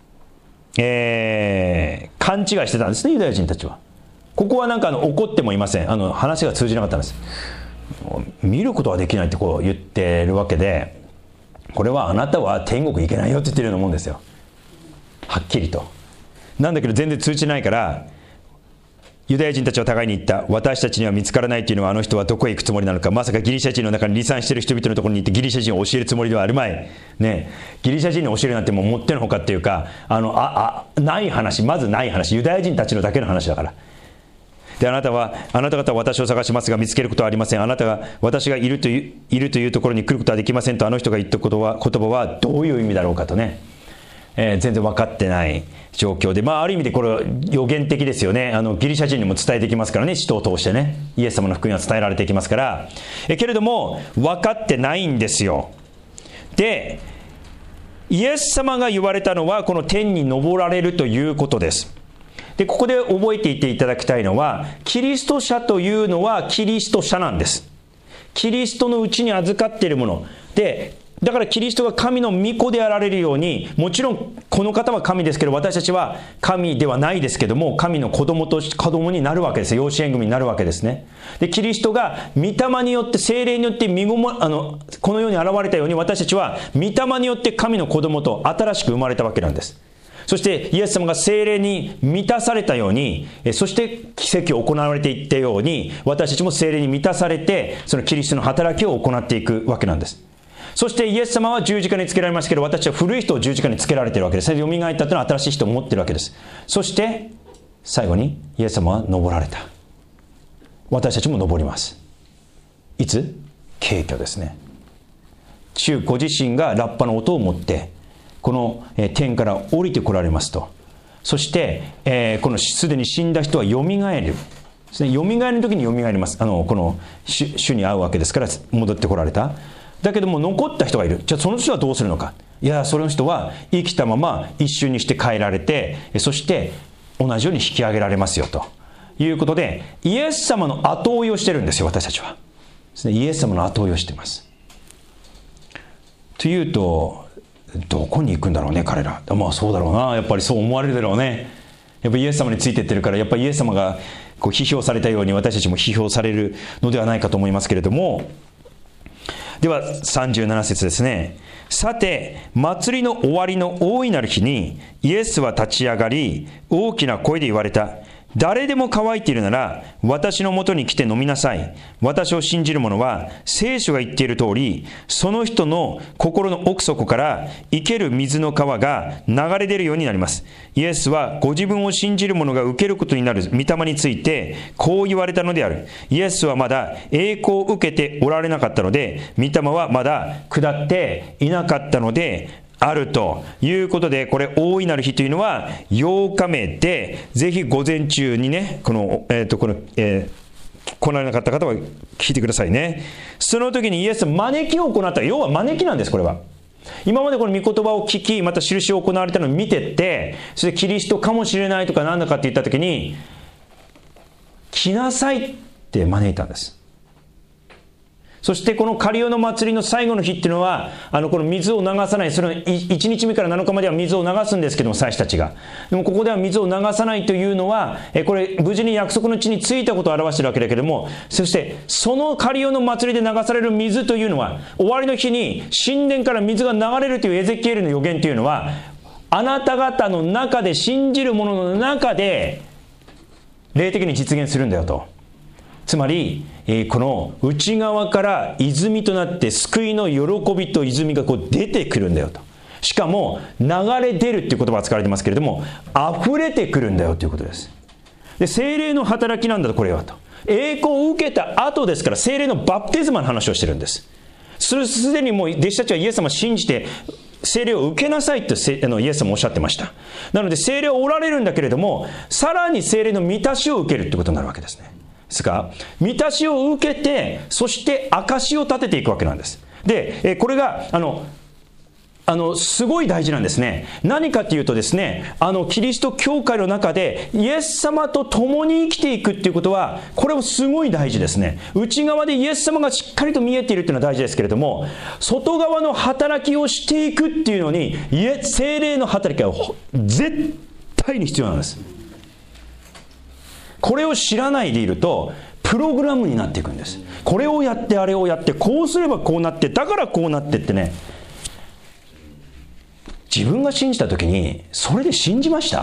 えー、勘違いしてたんですね、ユダヤ人たちは。ここはなんかあの怒ってもいません。あの話が通じなかったんです。見ることはできないってこう言ってるわけで、これはあなたは天国行けないよって言ってるようなもんですよ、はっきりと。なんだけど全然通じないから、ユダヤ人たちは互いに言った。私たちには見つからないというのはあの人はどこへ行くつもりなのか。まさかギリシャ人の中に離散している人々のところに行ってギリシャ人を教えるつもりではあるまい。ね、ギリシャ人に教えるなんてもうもってのほかっていうか、あのああない話、まずない話、ユダヤ人たちのだけの話だから。であなたはあなた方は私を探しますが見つけることはありません。あなたが私がいるといういるというところに来ることはできませんとあの人が言ったことは言葉はどういう意味だろうかとね、えー、全然分かってない状況で、まあある意味でこれ予言的ですよね。あのギリシャ人にも伝えてきますからね、使徒を通してね、イエス様の福音は伝えられていきますから、えけれども分かってないんですよ。でイエス様が言われたのはこの天に昇られるということです。でここで覚えていていただきたいのは、キリスト者というのはキリスト者なんです。キリストのうちに預かっているもので、だからキリストが神の御子であられるように、もちろんこの方は神ですけど私たちは神ではないですけども、神の子供と子供になるわけです。養子縁組になるわけですね。でキリストが御霊によって聖霊によって身ごもあのこの世に現れたように、私たちは御霊によって神の子供と新しく生まれたわけなんです。そしてイエス様が聖霊に満たされたように、そして奇跡を行われていったように、私たちも聖霊に満たされてそのキリストの働きを行っていくわけなんです。そしてイエス様は十字架につけられましたけど、私は古い人を十字架につけられているわけです。よみがえったというのは新しい人を持っているわけです。そして最後にイエス様は昇られた。私たちも昇ります。いつ？軽挙ですね。主ご自身がラッパの音を持ってこの天から降りてこられますと。そして、えー、このすでに死んだ人はよみがえるですね。よみがえる時によみがえります。あのこの 主, 主に会うわけですから戻ってこられた。だけども残った人がいる。じゃあその人はどうするのか。いやその人は生きたまま一瞬にして変えられて、そして同じように引き上げられますよということで、イエス様の後追いをしてるんですよ、私たちはですね。イエス様の後追いをしています。というとどこに行くんだろうね彼ら。まあそうだろうな、やっぱりそう思われるだろうね。やっぱりイエス様についていってるから、やっぱりイエス様がこう批評されたように私たちも批評されるのではないかと思いますけれども、ではさんじゅうなな節ですね。さて祭りの終わりの大いなる日にイエスは立ち上がり大きな声で言われた。 誰でも乾いているなら私のもとに来て飲みなさい。私を信じる者は聖書が言っている通り、その人の心の奥底から生ける水の川が流れ出るようになります。イエスはご自分を信じる者が受けることになる御霊についてこう言われたのである。イエスはまだ栄光を受けておられなかったので、御霊はまだ下っていなかったのであるということで、これ大いなる日というのはようかめで、ぜひ午前中にね、この、えっと、この、えー、来られなかった方は聞いてくださいね。その時にイエスは招きを行った。要は招きなんです、これは。今までこの御言葉を聞き、また印を行われたのを見てって、それでキリストかもしれないとかなんだかって言った時に、来なさいって招いたんです。そしてこのカリオの祭りの最後の日っていうのは、あのこの水を流さない、そのいちにちめからなのかまでは水を流すんですけども、祭司たちが。でもここでは水を流さないというのは、えこれ無事に約束の地に着いたことを表しているわけだけれども、そしてそのカリオの祭りで流される水というのは、終わりの日に神殿から水が流れるというエゼキエルの予言というのは、あなた方の中で、信じる者の中で霊的に実現するんだよと。つまり、えー、この内側から泉となって救いの喜びと泉がこう出てくるんだよと。しかも流れ出るっていう言葉が使われてますけれども、溢れてくるんだよということです。で、聖霊の働きなんだと、これはと。栄光を受けた後ですから、聖霊のバプテスマの話をしてるんです。すでにもう弟子たちはイエス様を信じて聖霊を受けなさいとイエス様もおっしゃってました。なので聖霊はおられるんだけれども、さらに聖霊の満たしを受けるってことになるわけですね。ですか、満たしを受けて、そして証を立てていくわけなんです。で、これがあのあのすごい大事なんですね。何かというとですね、あのキリスト教会の中でイエス様と共に生きていくっていうことは、これもすごい大事ですね。内側でイエス様がしっかりと見えているっていうのは大事ですけれども、外側の働きをしていくっていうのに、聖霊の働きは絶対に必要なんです。これを知らないでいるとプログラムになっていくんです。これをやってあれをやって、こうすればこうなって、だからこうなってってね。自分が信じた時にそれで信じました？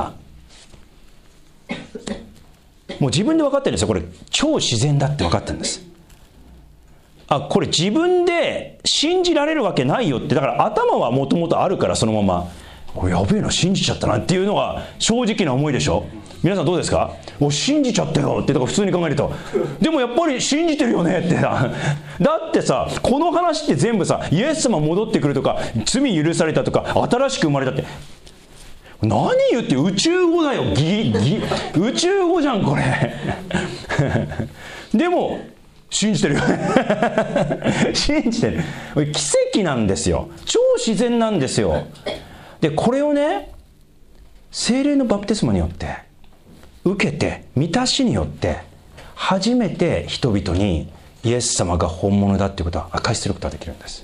もう自分で分かってるんですよ。これ超自然だって分かってるんです。あ、これ自分で信じられるわけないよって。だから頭はもともとあるから、そのままやべえな、信じちゃったなっていうのが正直な思いでしょ。皆さんどうですか？お、信じちゃったよって、だから普通に考えると、でもやっぱり信じてるよねってさ、だってさ、この話って全部さ、イエス様戻ってくるとか、罪許されたとか、新しく生まれたって、何言って宇宙語だよ、ギギ宇宙語じゃんこれでも信じてるよね信じてる。奇跡なんですよ。超自然なんですよ。で、これをね、聖霊のバプテスマによって受けて、満たしによって初めて人々にイエス様が本物だということを証しすることができるんです。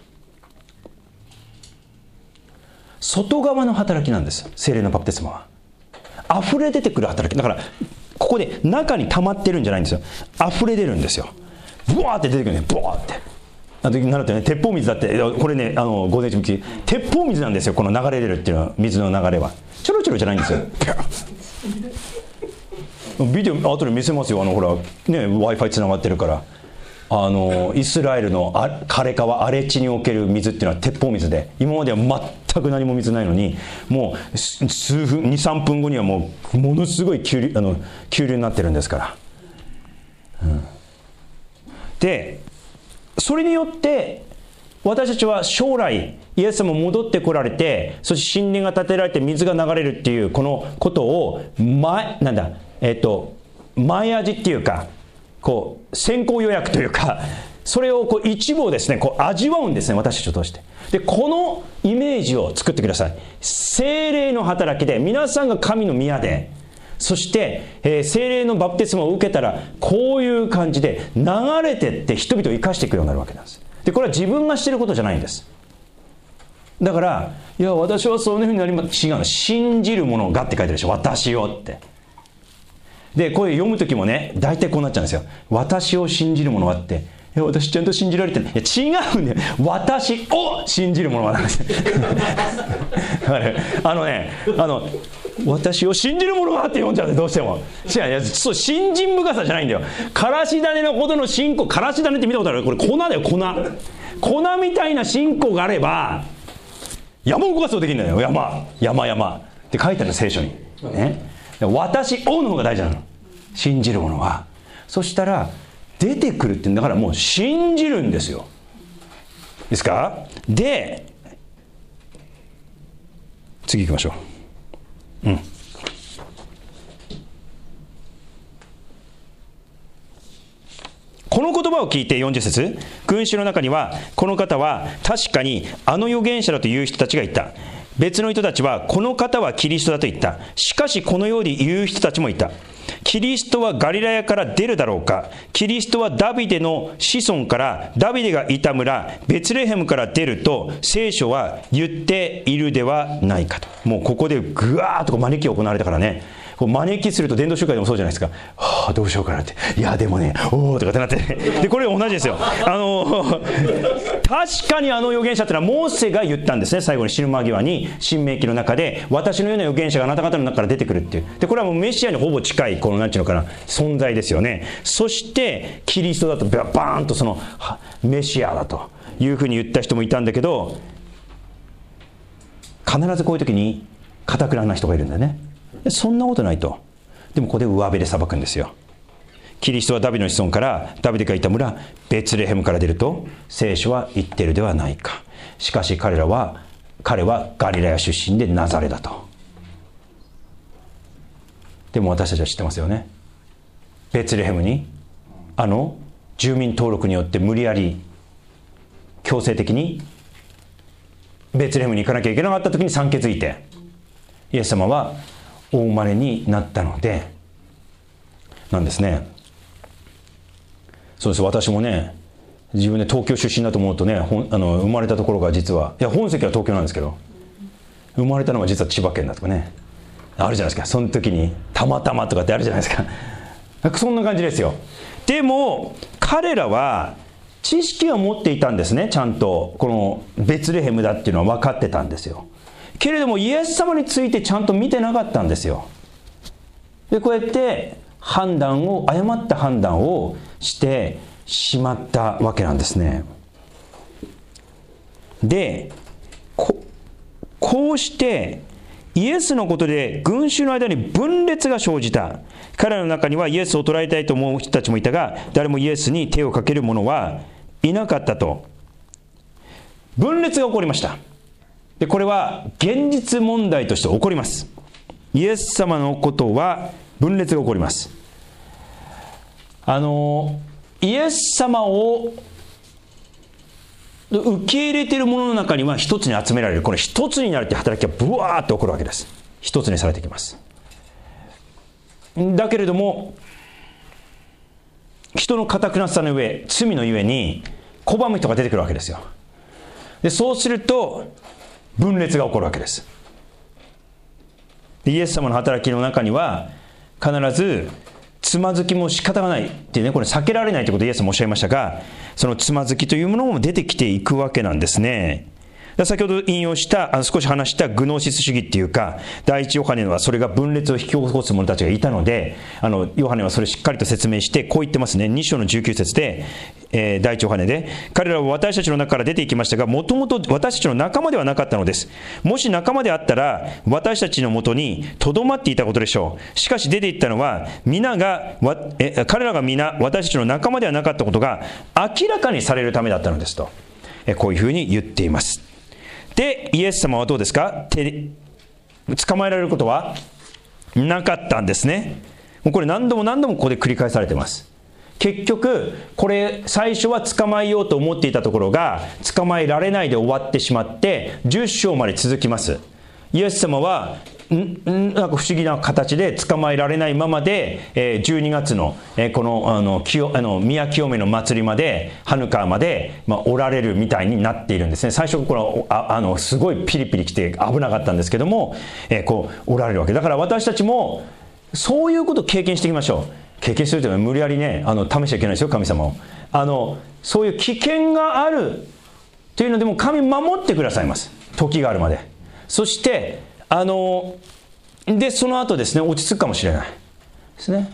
外側の働きなんです、聖霊のバプテスマは。溢れ出てくる働きだから、ここで中に溜まってるんじゃないんですよ。溢れ出るんですよ。ブワーって出てくるね、ブワーって。あのなるとね、鉄砲水だって、これね、あの午前中向き鉄砲水なんですよ。この流れ出るっていうのは、水の流れはちょろちょろじゃないんですよ。ビデオ後で見せますよ。あのほらね、 Wi-Fi つながってるから、あのイスラエルの枯れ川、荒れ地における水っていうのは鉄砲水で、今までは全く何も水ないのに、もう数分 にさんぷんごにはもうものすごい急流、あの急流になってるんですから、うん、でそれによって私たちは将来イエス様戻ってこられて、そして神殿が建てられて水が流れるっていうこのことを前なんだえっと前味っていうか、こう先行予約というか、それをこう一部をですね、こう味わうんですね、私たちを通して。で、このイメージを作ってください。聖霊の働きで皆さんが神の宮で、そして、えー、聖霊のバプテスマを受けたら、こういう感じで流れてって人々を生かしていくようになるわけなんです。で、これは自分がしてることじゃないんです。だから、いや私はそういうふうになります、違うの。信じる者がって書いてるでしょ、私をって。で、これ読むときもね、大体こうなっちゃうんですよ。私を信じる者はって、いや私ちゃんと信じられてる。いや違うんだよ。私を信じる者はなんですよ。あのね、あの私を信じる者はって読んじゃうね、どうしても。違う、いや、そう、信心深さじゃないんだよ。からし種のほどの信仰、からし種って見たことある？これ粉だよ、粉。粉みたいな信仰があれば、山を動かすことできるんだよ、山。山山。って書いてあるの、聖書に。ね。私をの方が大事なの。信じる者は。そしたら、出てくるって、だからもう信じるんですよ。いいですか？で、次行きましょう。うん。この言葉を聞いてよんじゅっ節、群衆の中にはこの方は確かにあの預言者だという人たちがいた。別の人たちはこの方はキリストだと言った。しかしこのように言う人たちもいた。キリストはガリラヤから出るだろうか。キリストはダビデの子孫からダビデがいた村ベツレヘムから出ると聖書は言っているではないかと。もうここでぐわーっと招きが行われたからね、こう招きすると伝道集会でもそうじゃないですか。はあ、どうしようかなって、いやでもね、おおとかってなってで、これ同じですよ。あの確かにあの預言者ってのはモーセが言ったんですね。最後に死ぬ間際に新明記の中で、私のような預言者があなた方の中から出てくるっていう。でこれはもうメシアにほぼ近い、このなんていうのかな、存在ですよね。そしてキリストだとバーンとそのメシアだというふうに言った人もいたんだけど、必ずこういう時に堅くなな人がいるんだよね。そんなことないと。でもここで上辺で裁くんですよ。キリストはダビデの子孫からダビデがいた村ベツレヘムから出ると聖書は言っているではないか。しかし彼らは彼はガリラヤ出身でナザレだと。でも私たちは知ってますよね。ベツレヘムにあの住民登録によって無理やり強制的にベツレヘムに行かなきゃいけなかった時に産気づいて、イエス様はお生まれになったのでなんですね。そうです。私もね、自分で東京出身だと思うとね、ほんあの生まれたところが実は、いや本籍は東京なんですけど、生まれたのは実は千葉県だとかね、あるじゃないですか。その時にたまたまとかってあるじゃないですか。そんな感じですよ。でも彼らは知識を持っていたんですね。ちゃんとこのベツレヘムだっていうのは分かってたんですよ。けれどもイエス様についてちゃんと見てなかったんですよ。でこうやって判断を誤った判断をしてしまったわけなんですね。で こ, こうしてイエスのことで群衆の間に分裂が生じた。彼らの中にはイエスを捕らえたいと思う人たちもいたが、誰もイエスに手をかける者はいなかったと。分裂が起こりました。でこれは現実問題として起こります。イエス様のことは分裂が起こります。あのイエス様を受け入れているものの中には一つに集められる、これ一つになるという働きがブワーッと起こるわけです。一つにされてきます。だけれども人の堅くなさの上、罪のゆえに拒む人が出てくるわけですよ。でそうすると分裂が起こるわけです。でイエス様の働きの中には必ずつまずきも仕方がないっていうね、これ避けられないということをイエスもおっしゃいましたが、そのつまずきというものも出てきていくわけなんですね。先ほど引用したあの少し話したグノーシス主義っていうか、第一ヨハネはそれが分裂を引き起こす者たちがいたので、あのヨハネはそれをしっかりと説明してこう言ってますね。に章のじゅうきゅう節で、えー、第一ヨハネで、彼らは私たちの中から出ていきましたが、もともと私たちの仲間ではなかったのです。もし仲間であったら私たちのもとにとどまっていたことでしょう。しかし出ていったのは皆がわえ彼らが皆私たちの仲間ではなかったことが明らかにされるためだったのですと、えこういうふうに言っています。でイエス様はどうですか。手捕まえられることはなかったんですね。もうこれ何度も何度もここで繰り返されています。結局これ最初は捕まえようと思っていたところが捕まえられないで終わってしまってじゅっ章まで続きます。イエス様はんんなんか不思議な形で捕まえられないままで、えー、じゅうにがつの、えー、このあの清あの宮清めの祭りまでハヌカーまで、まあ、おられるみたいになっているんですね。最初これはああのすごいピリピリきて危なかったんですけども、えー、こうおられるわけだから、私たちもそういうことを経験していきましょう。経験するというのは無理やりねあの試しちゃいけないですよ。神様をあのそういう危険があるというのでも神守ってくださいます。時があるまで。そしてあのでその後ですね、落ち着くかもしれないですね。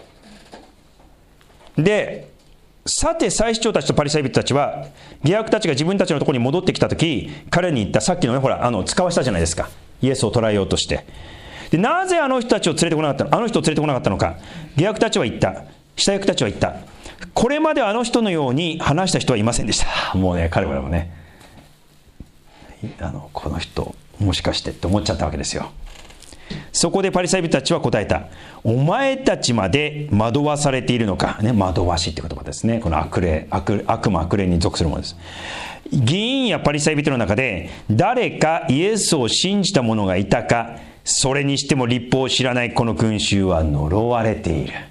でさて祭司長たちとパリサイ人たちは、下役たちが自分たちのところに戻ってきたとき、彼に言った。さっきのね、ほらあの使わしたじゃないですか、イエスを捕らえようとして。でなぜあの人たちを連れてこなかったのあの人を連れてこなかったのか。下役たちは言った、下役たちは言った。これまであの人のように話した人はいませんでした。もうね、彼らもね、あのこの人もしかしてって思っちゃったわけですよ。そこでパリサイ人たちは答えた。お前たちまで惑わされているのか、ね、惑わしって言葉ですね。この悪霊、悪、悪魔悪霊に属するものです。議員やパリサイ人の中で誰かイエスを信じた者がいたか。それにしても律法を知らないこの群衆は呪われている。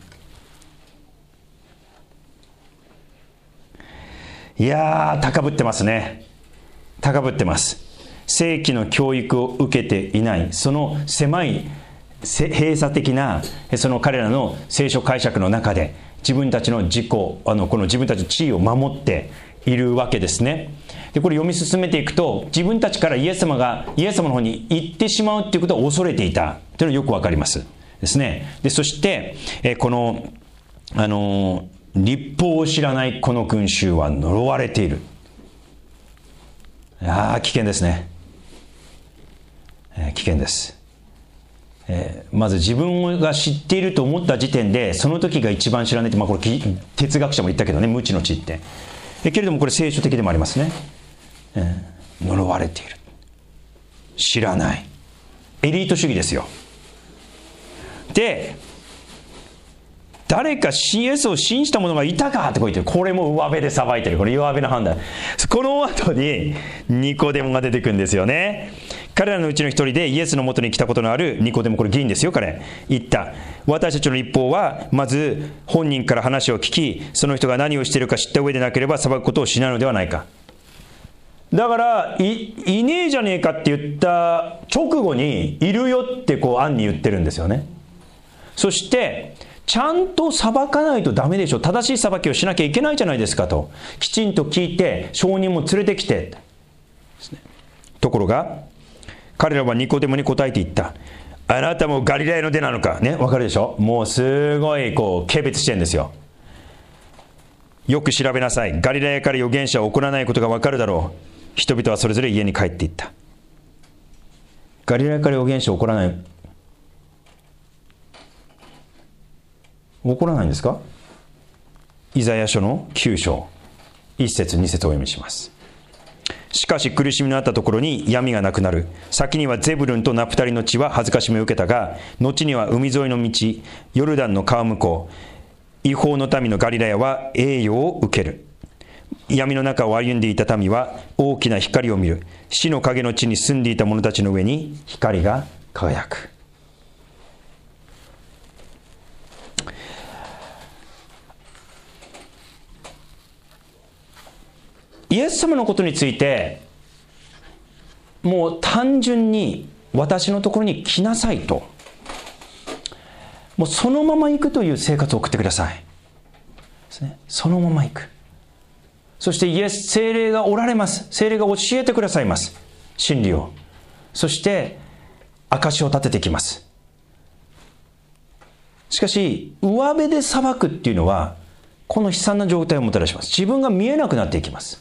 いやー、高ぶってますね。高ぶってます。正規の教育を受けていない、その狭い閉鎖的なその彼らの聖書解釈の中で自分たちの自己、あのこの自分たちの地位を守っているわけですね。でこれ読み進めていくと、自分たちからイエス様がイエス様の方に行ってしまうということを恐れていたというのがよくわかりますですね。でそしてえこのあの律法を知らないこの群衆は呪われている。ああ危険ですね、えー、危険です、えー、まず自分が知っていると思った時点でその時が一番知らないって、まあ、これ哲学者も言ったけどね、無知の知ってえけれどもこれ聖書的でもありますね、えー、呪われている、知らない、エリート主義ですよ。で誰かイエスを信じた者がいたかってこう言ってる。これも上辺で裁いてる。これ上辺の判断。この後にニコデモが出てくるんですよね。彼らのうちの一人でイエスの元に来たことのあるニコデモ、これ議員ですよ。彼言った。私たちの律法はまず本人から話を聞き、その人が何をしているか知った上でなければ裁くことをしないのではないか。だから い, いねえじゃねえかって言った直後にいるよってこう暗に言ってるんですよね。そしてちゃんと裁かないとダメでしょ、正しい裁きをしなきゃいけないじゃないですかときちんと聞いて、証人も連れてきてですね。ところが彼らはニコデモに答えて言った。あなたもガリラヤの出なのかね、わかるでしょ。もうすごいこう軽蔑してるんですよ。よく調べなさい。ガリラヤから預言者を怒らないことがわかるだろう。人々はそれぞれ家に帰っていった。ガリラヤから預言者を怒らない、怒らないんですか。イザヤ書のきゅう章いっ節に節をお読みします。しかし苦しみのあったところに闇がなくなる。先にはゼブルンとナプタリの地は恥ずかしみを受けたが、後には海沿いの道、ヨルダンの川向こう、違法の民のガリラヤは栄誉を受ける。闇の中を歩んでいた民は大きな光を見る。死の影の地に住んでいた者たちの上に光が輝く。イエス様のことについてもう単純に私のところに来なさいと、もうそのまま行くという生活を送ってくださいですね。そのまま行く。そしてイエス、聖霊がおられます。聖霊が教えてくださいます、真理を。そして証を立ててきます。しかし上辺で裁くっていうのはこの悲惨な状態をもたらします。自分が見えなくなっていきます。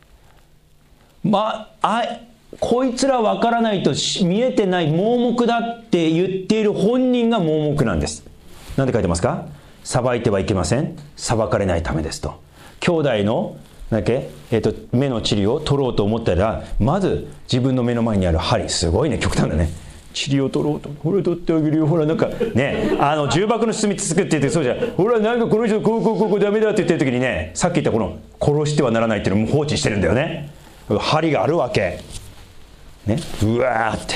まあ、あこいつらわからないと見えてない盲目だって言っている本人が盲目なんです。なんで書いてますか。裁いてはいけません、裁かれないためですと。兄弟のなんだっけ、えー、と目の塵を取ろうと思ったら、まず自分の目の前にある針、すごいね、極端だね、塵を取ろうと、ほら取ってあげるよ、ほらなんかね、あの重箱の隅つつくって言ってそうじゃん、ほらなんかこの人こうこうこうこうダメだって言ってる時にね、さっき言ったこの殺してはならないっていうのも放置してるんだよね。針があるわけね、うわーって、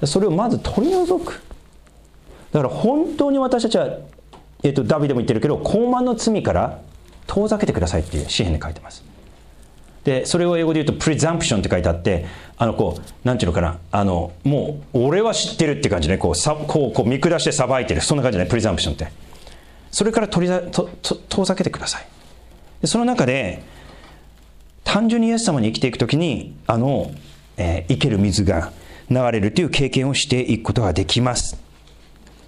それをまず取り除く。だから本当に私たちは、えー、とダビデも言ってるけど、高慢の罪から遠ざけてくださいっていう詩篇で書いてます。でそれを英語で言うとプレザンプションって書いてあって、あのこうなんていうのかな、あのもう俺は知ってるって感じで、ね、こうさこうこう見下して裁いてる、そんな感じで、ね、プレザンプションって。それから取りざとと遠ざけてください。でその中で単純にイエス様に生きていくときに、あの、えー、生ける水が流れるという経験をしていくことができます。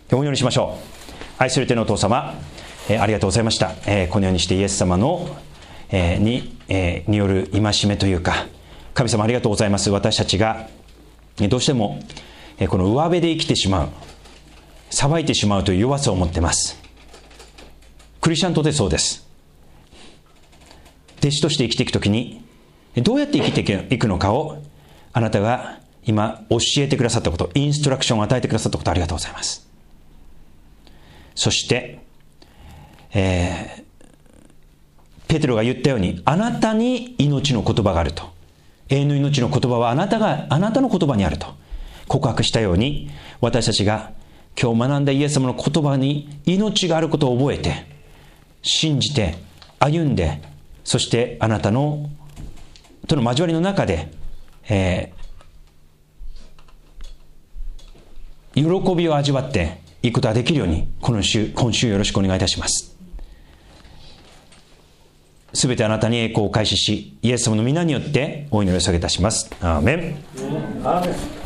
お祈りしましょう。愛する天のお父様、えー、ありがとうございました。えー、このようにしてイエス様の、えー、に、えー、による戒めというか、神様ありがとうございます。私たちがどうしてもこの上辺で生きてしまう、裁いてしまうという弱さを持っています。クリスチャンとてそうです。弟子として生きていくときにどうやって生きていくのかをあなたが今教えてくださったこと、インストラクションを与えてくださったこと、ありがとうございます。そして、えー、ペテロが言ったように、あなたに命の言葉があると、永遠の命の言葉はあなたがあなたの言葉にあると告白したように、私たちが今日学んだイエス様の言葉に命があることを覚えて、信じて歩んで、そしてあなたのとの交わりの中で、えー、喜びを味わっていくことができるように、この週今週よろしくお願いいたします。すべてあなたに栄光を開始し、イエス様の皆によってお祈りを下げいたします。アーメン。アーメン。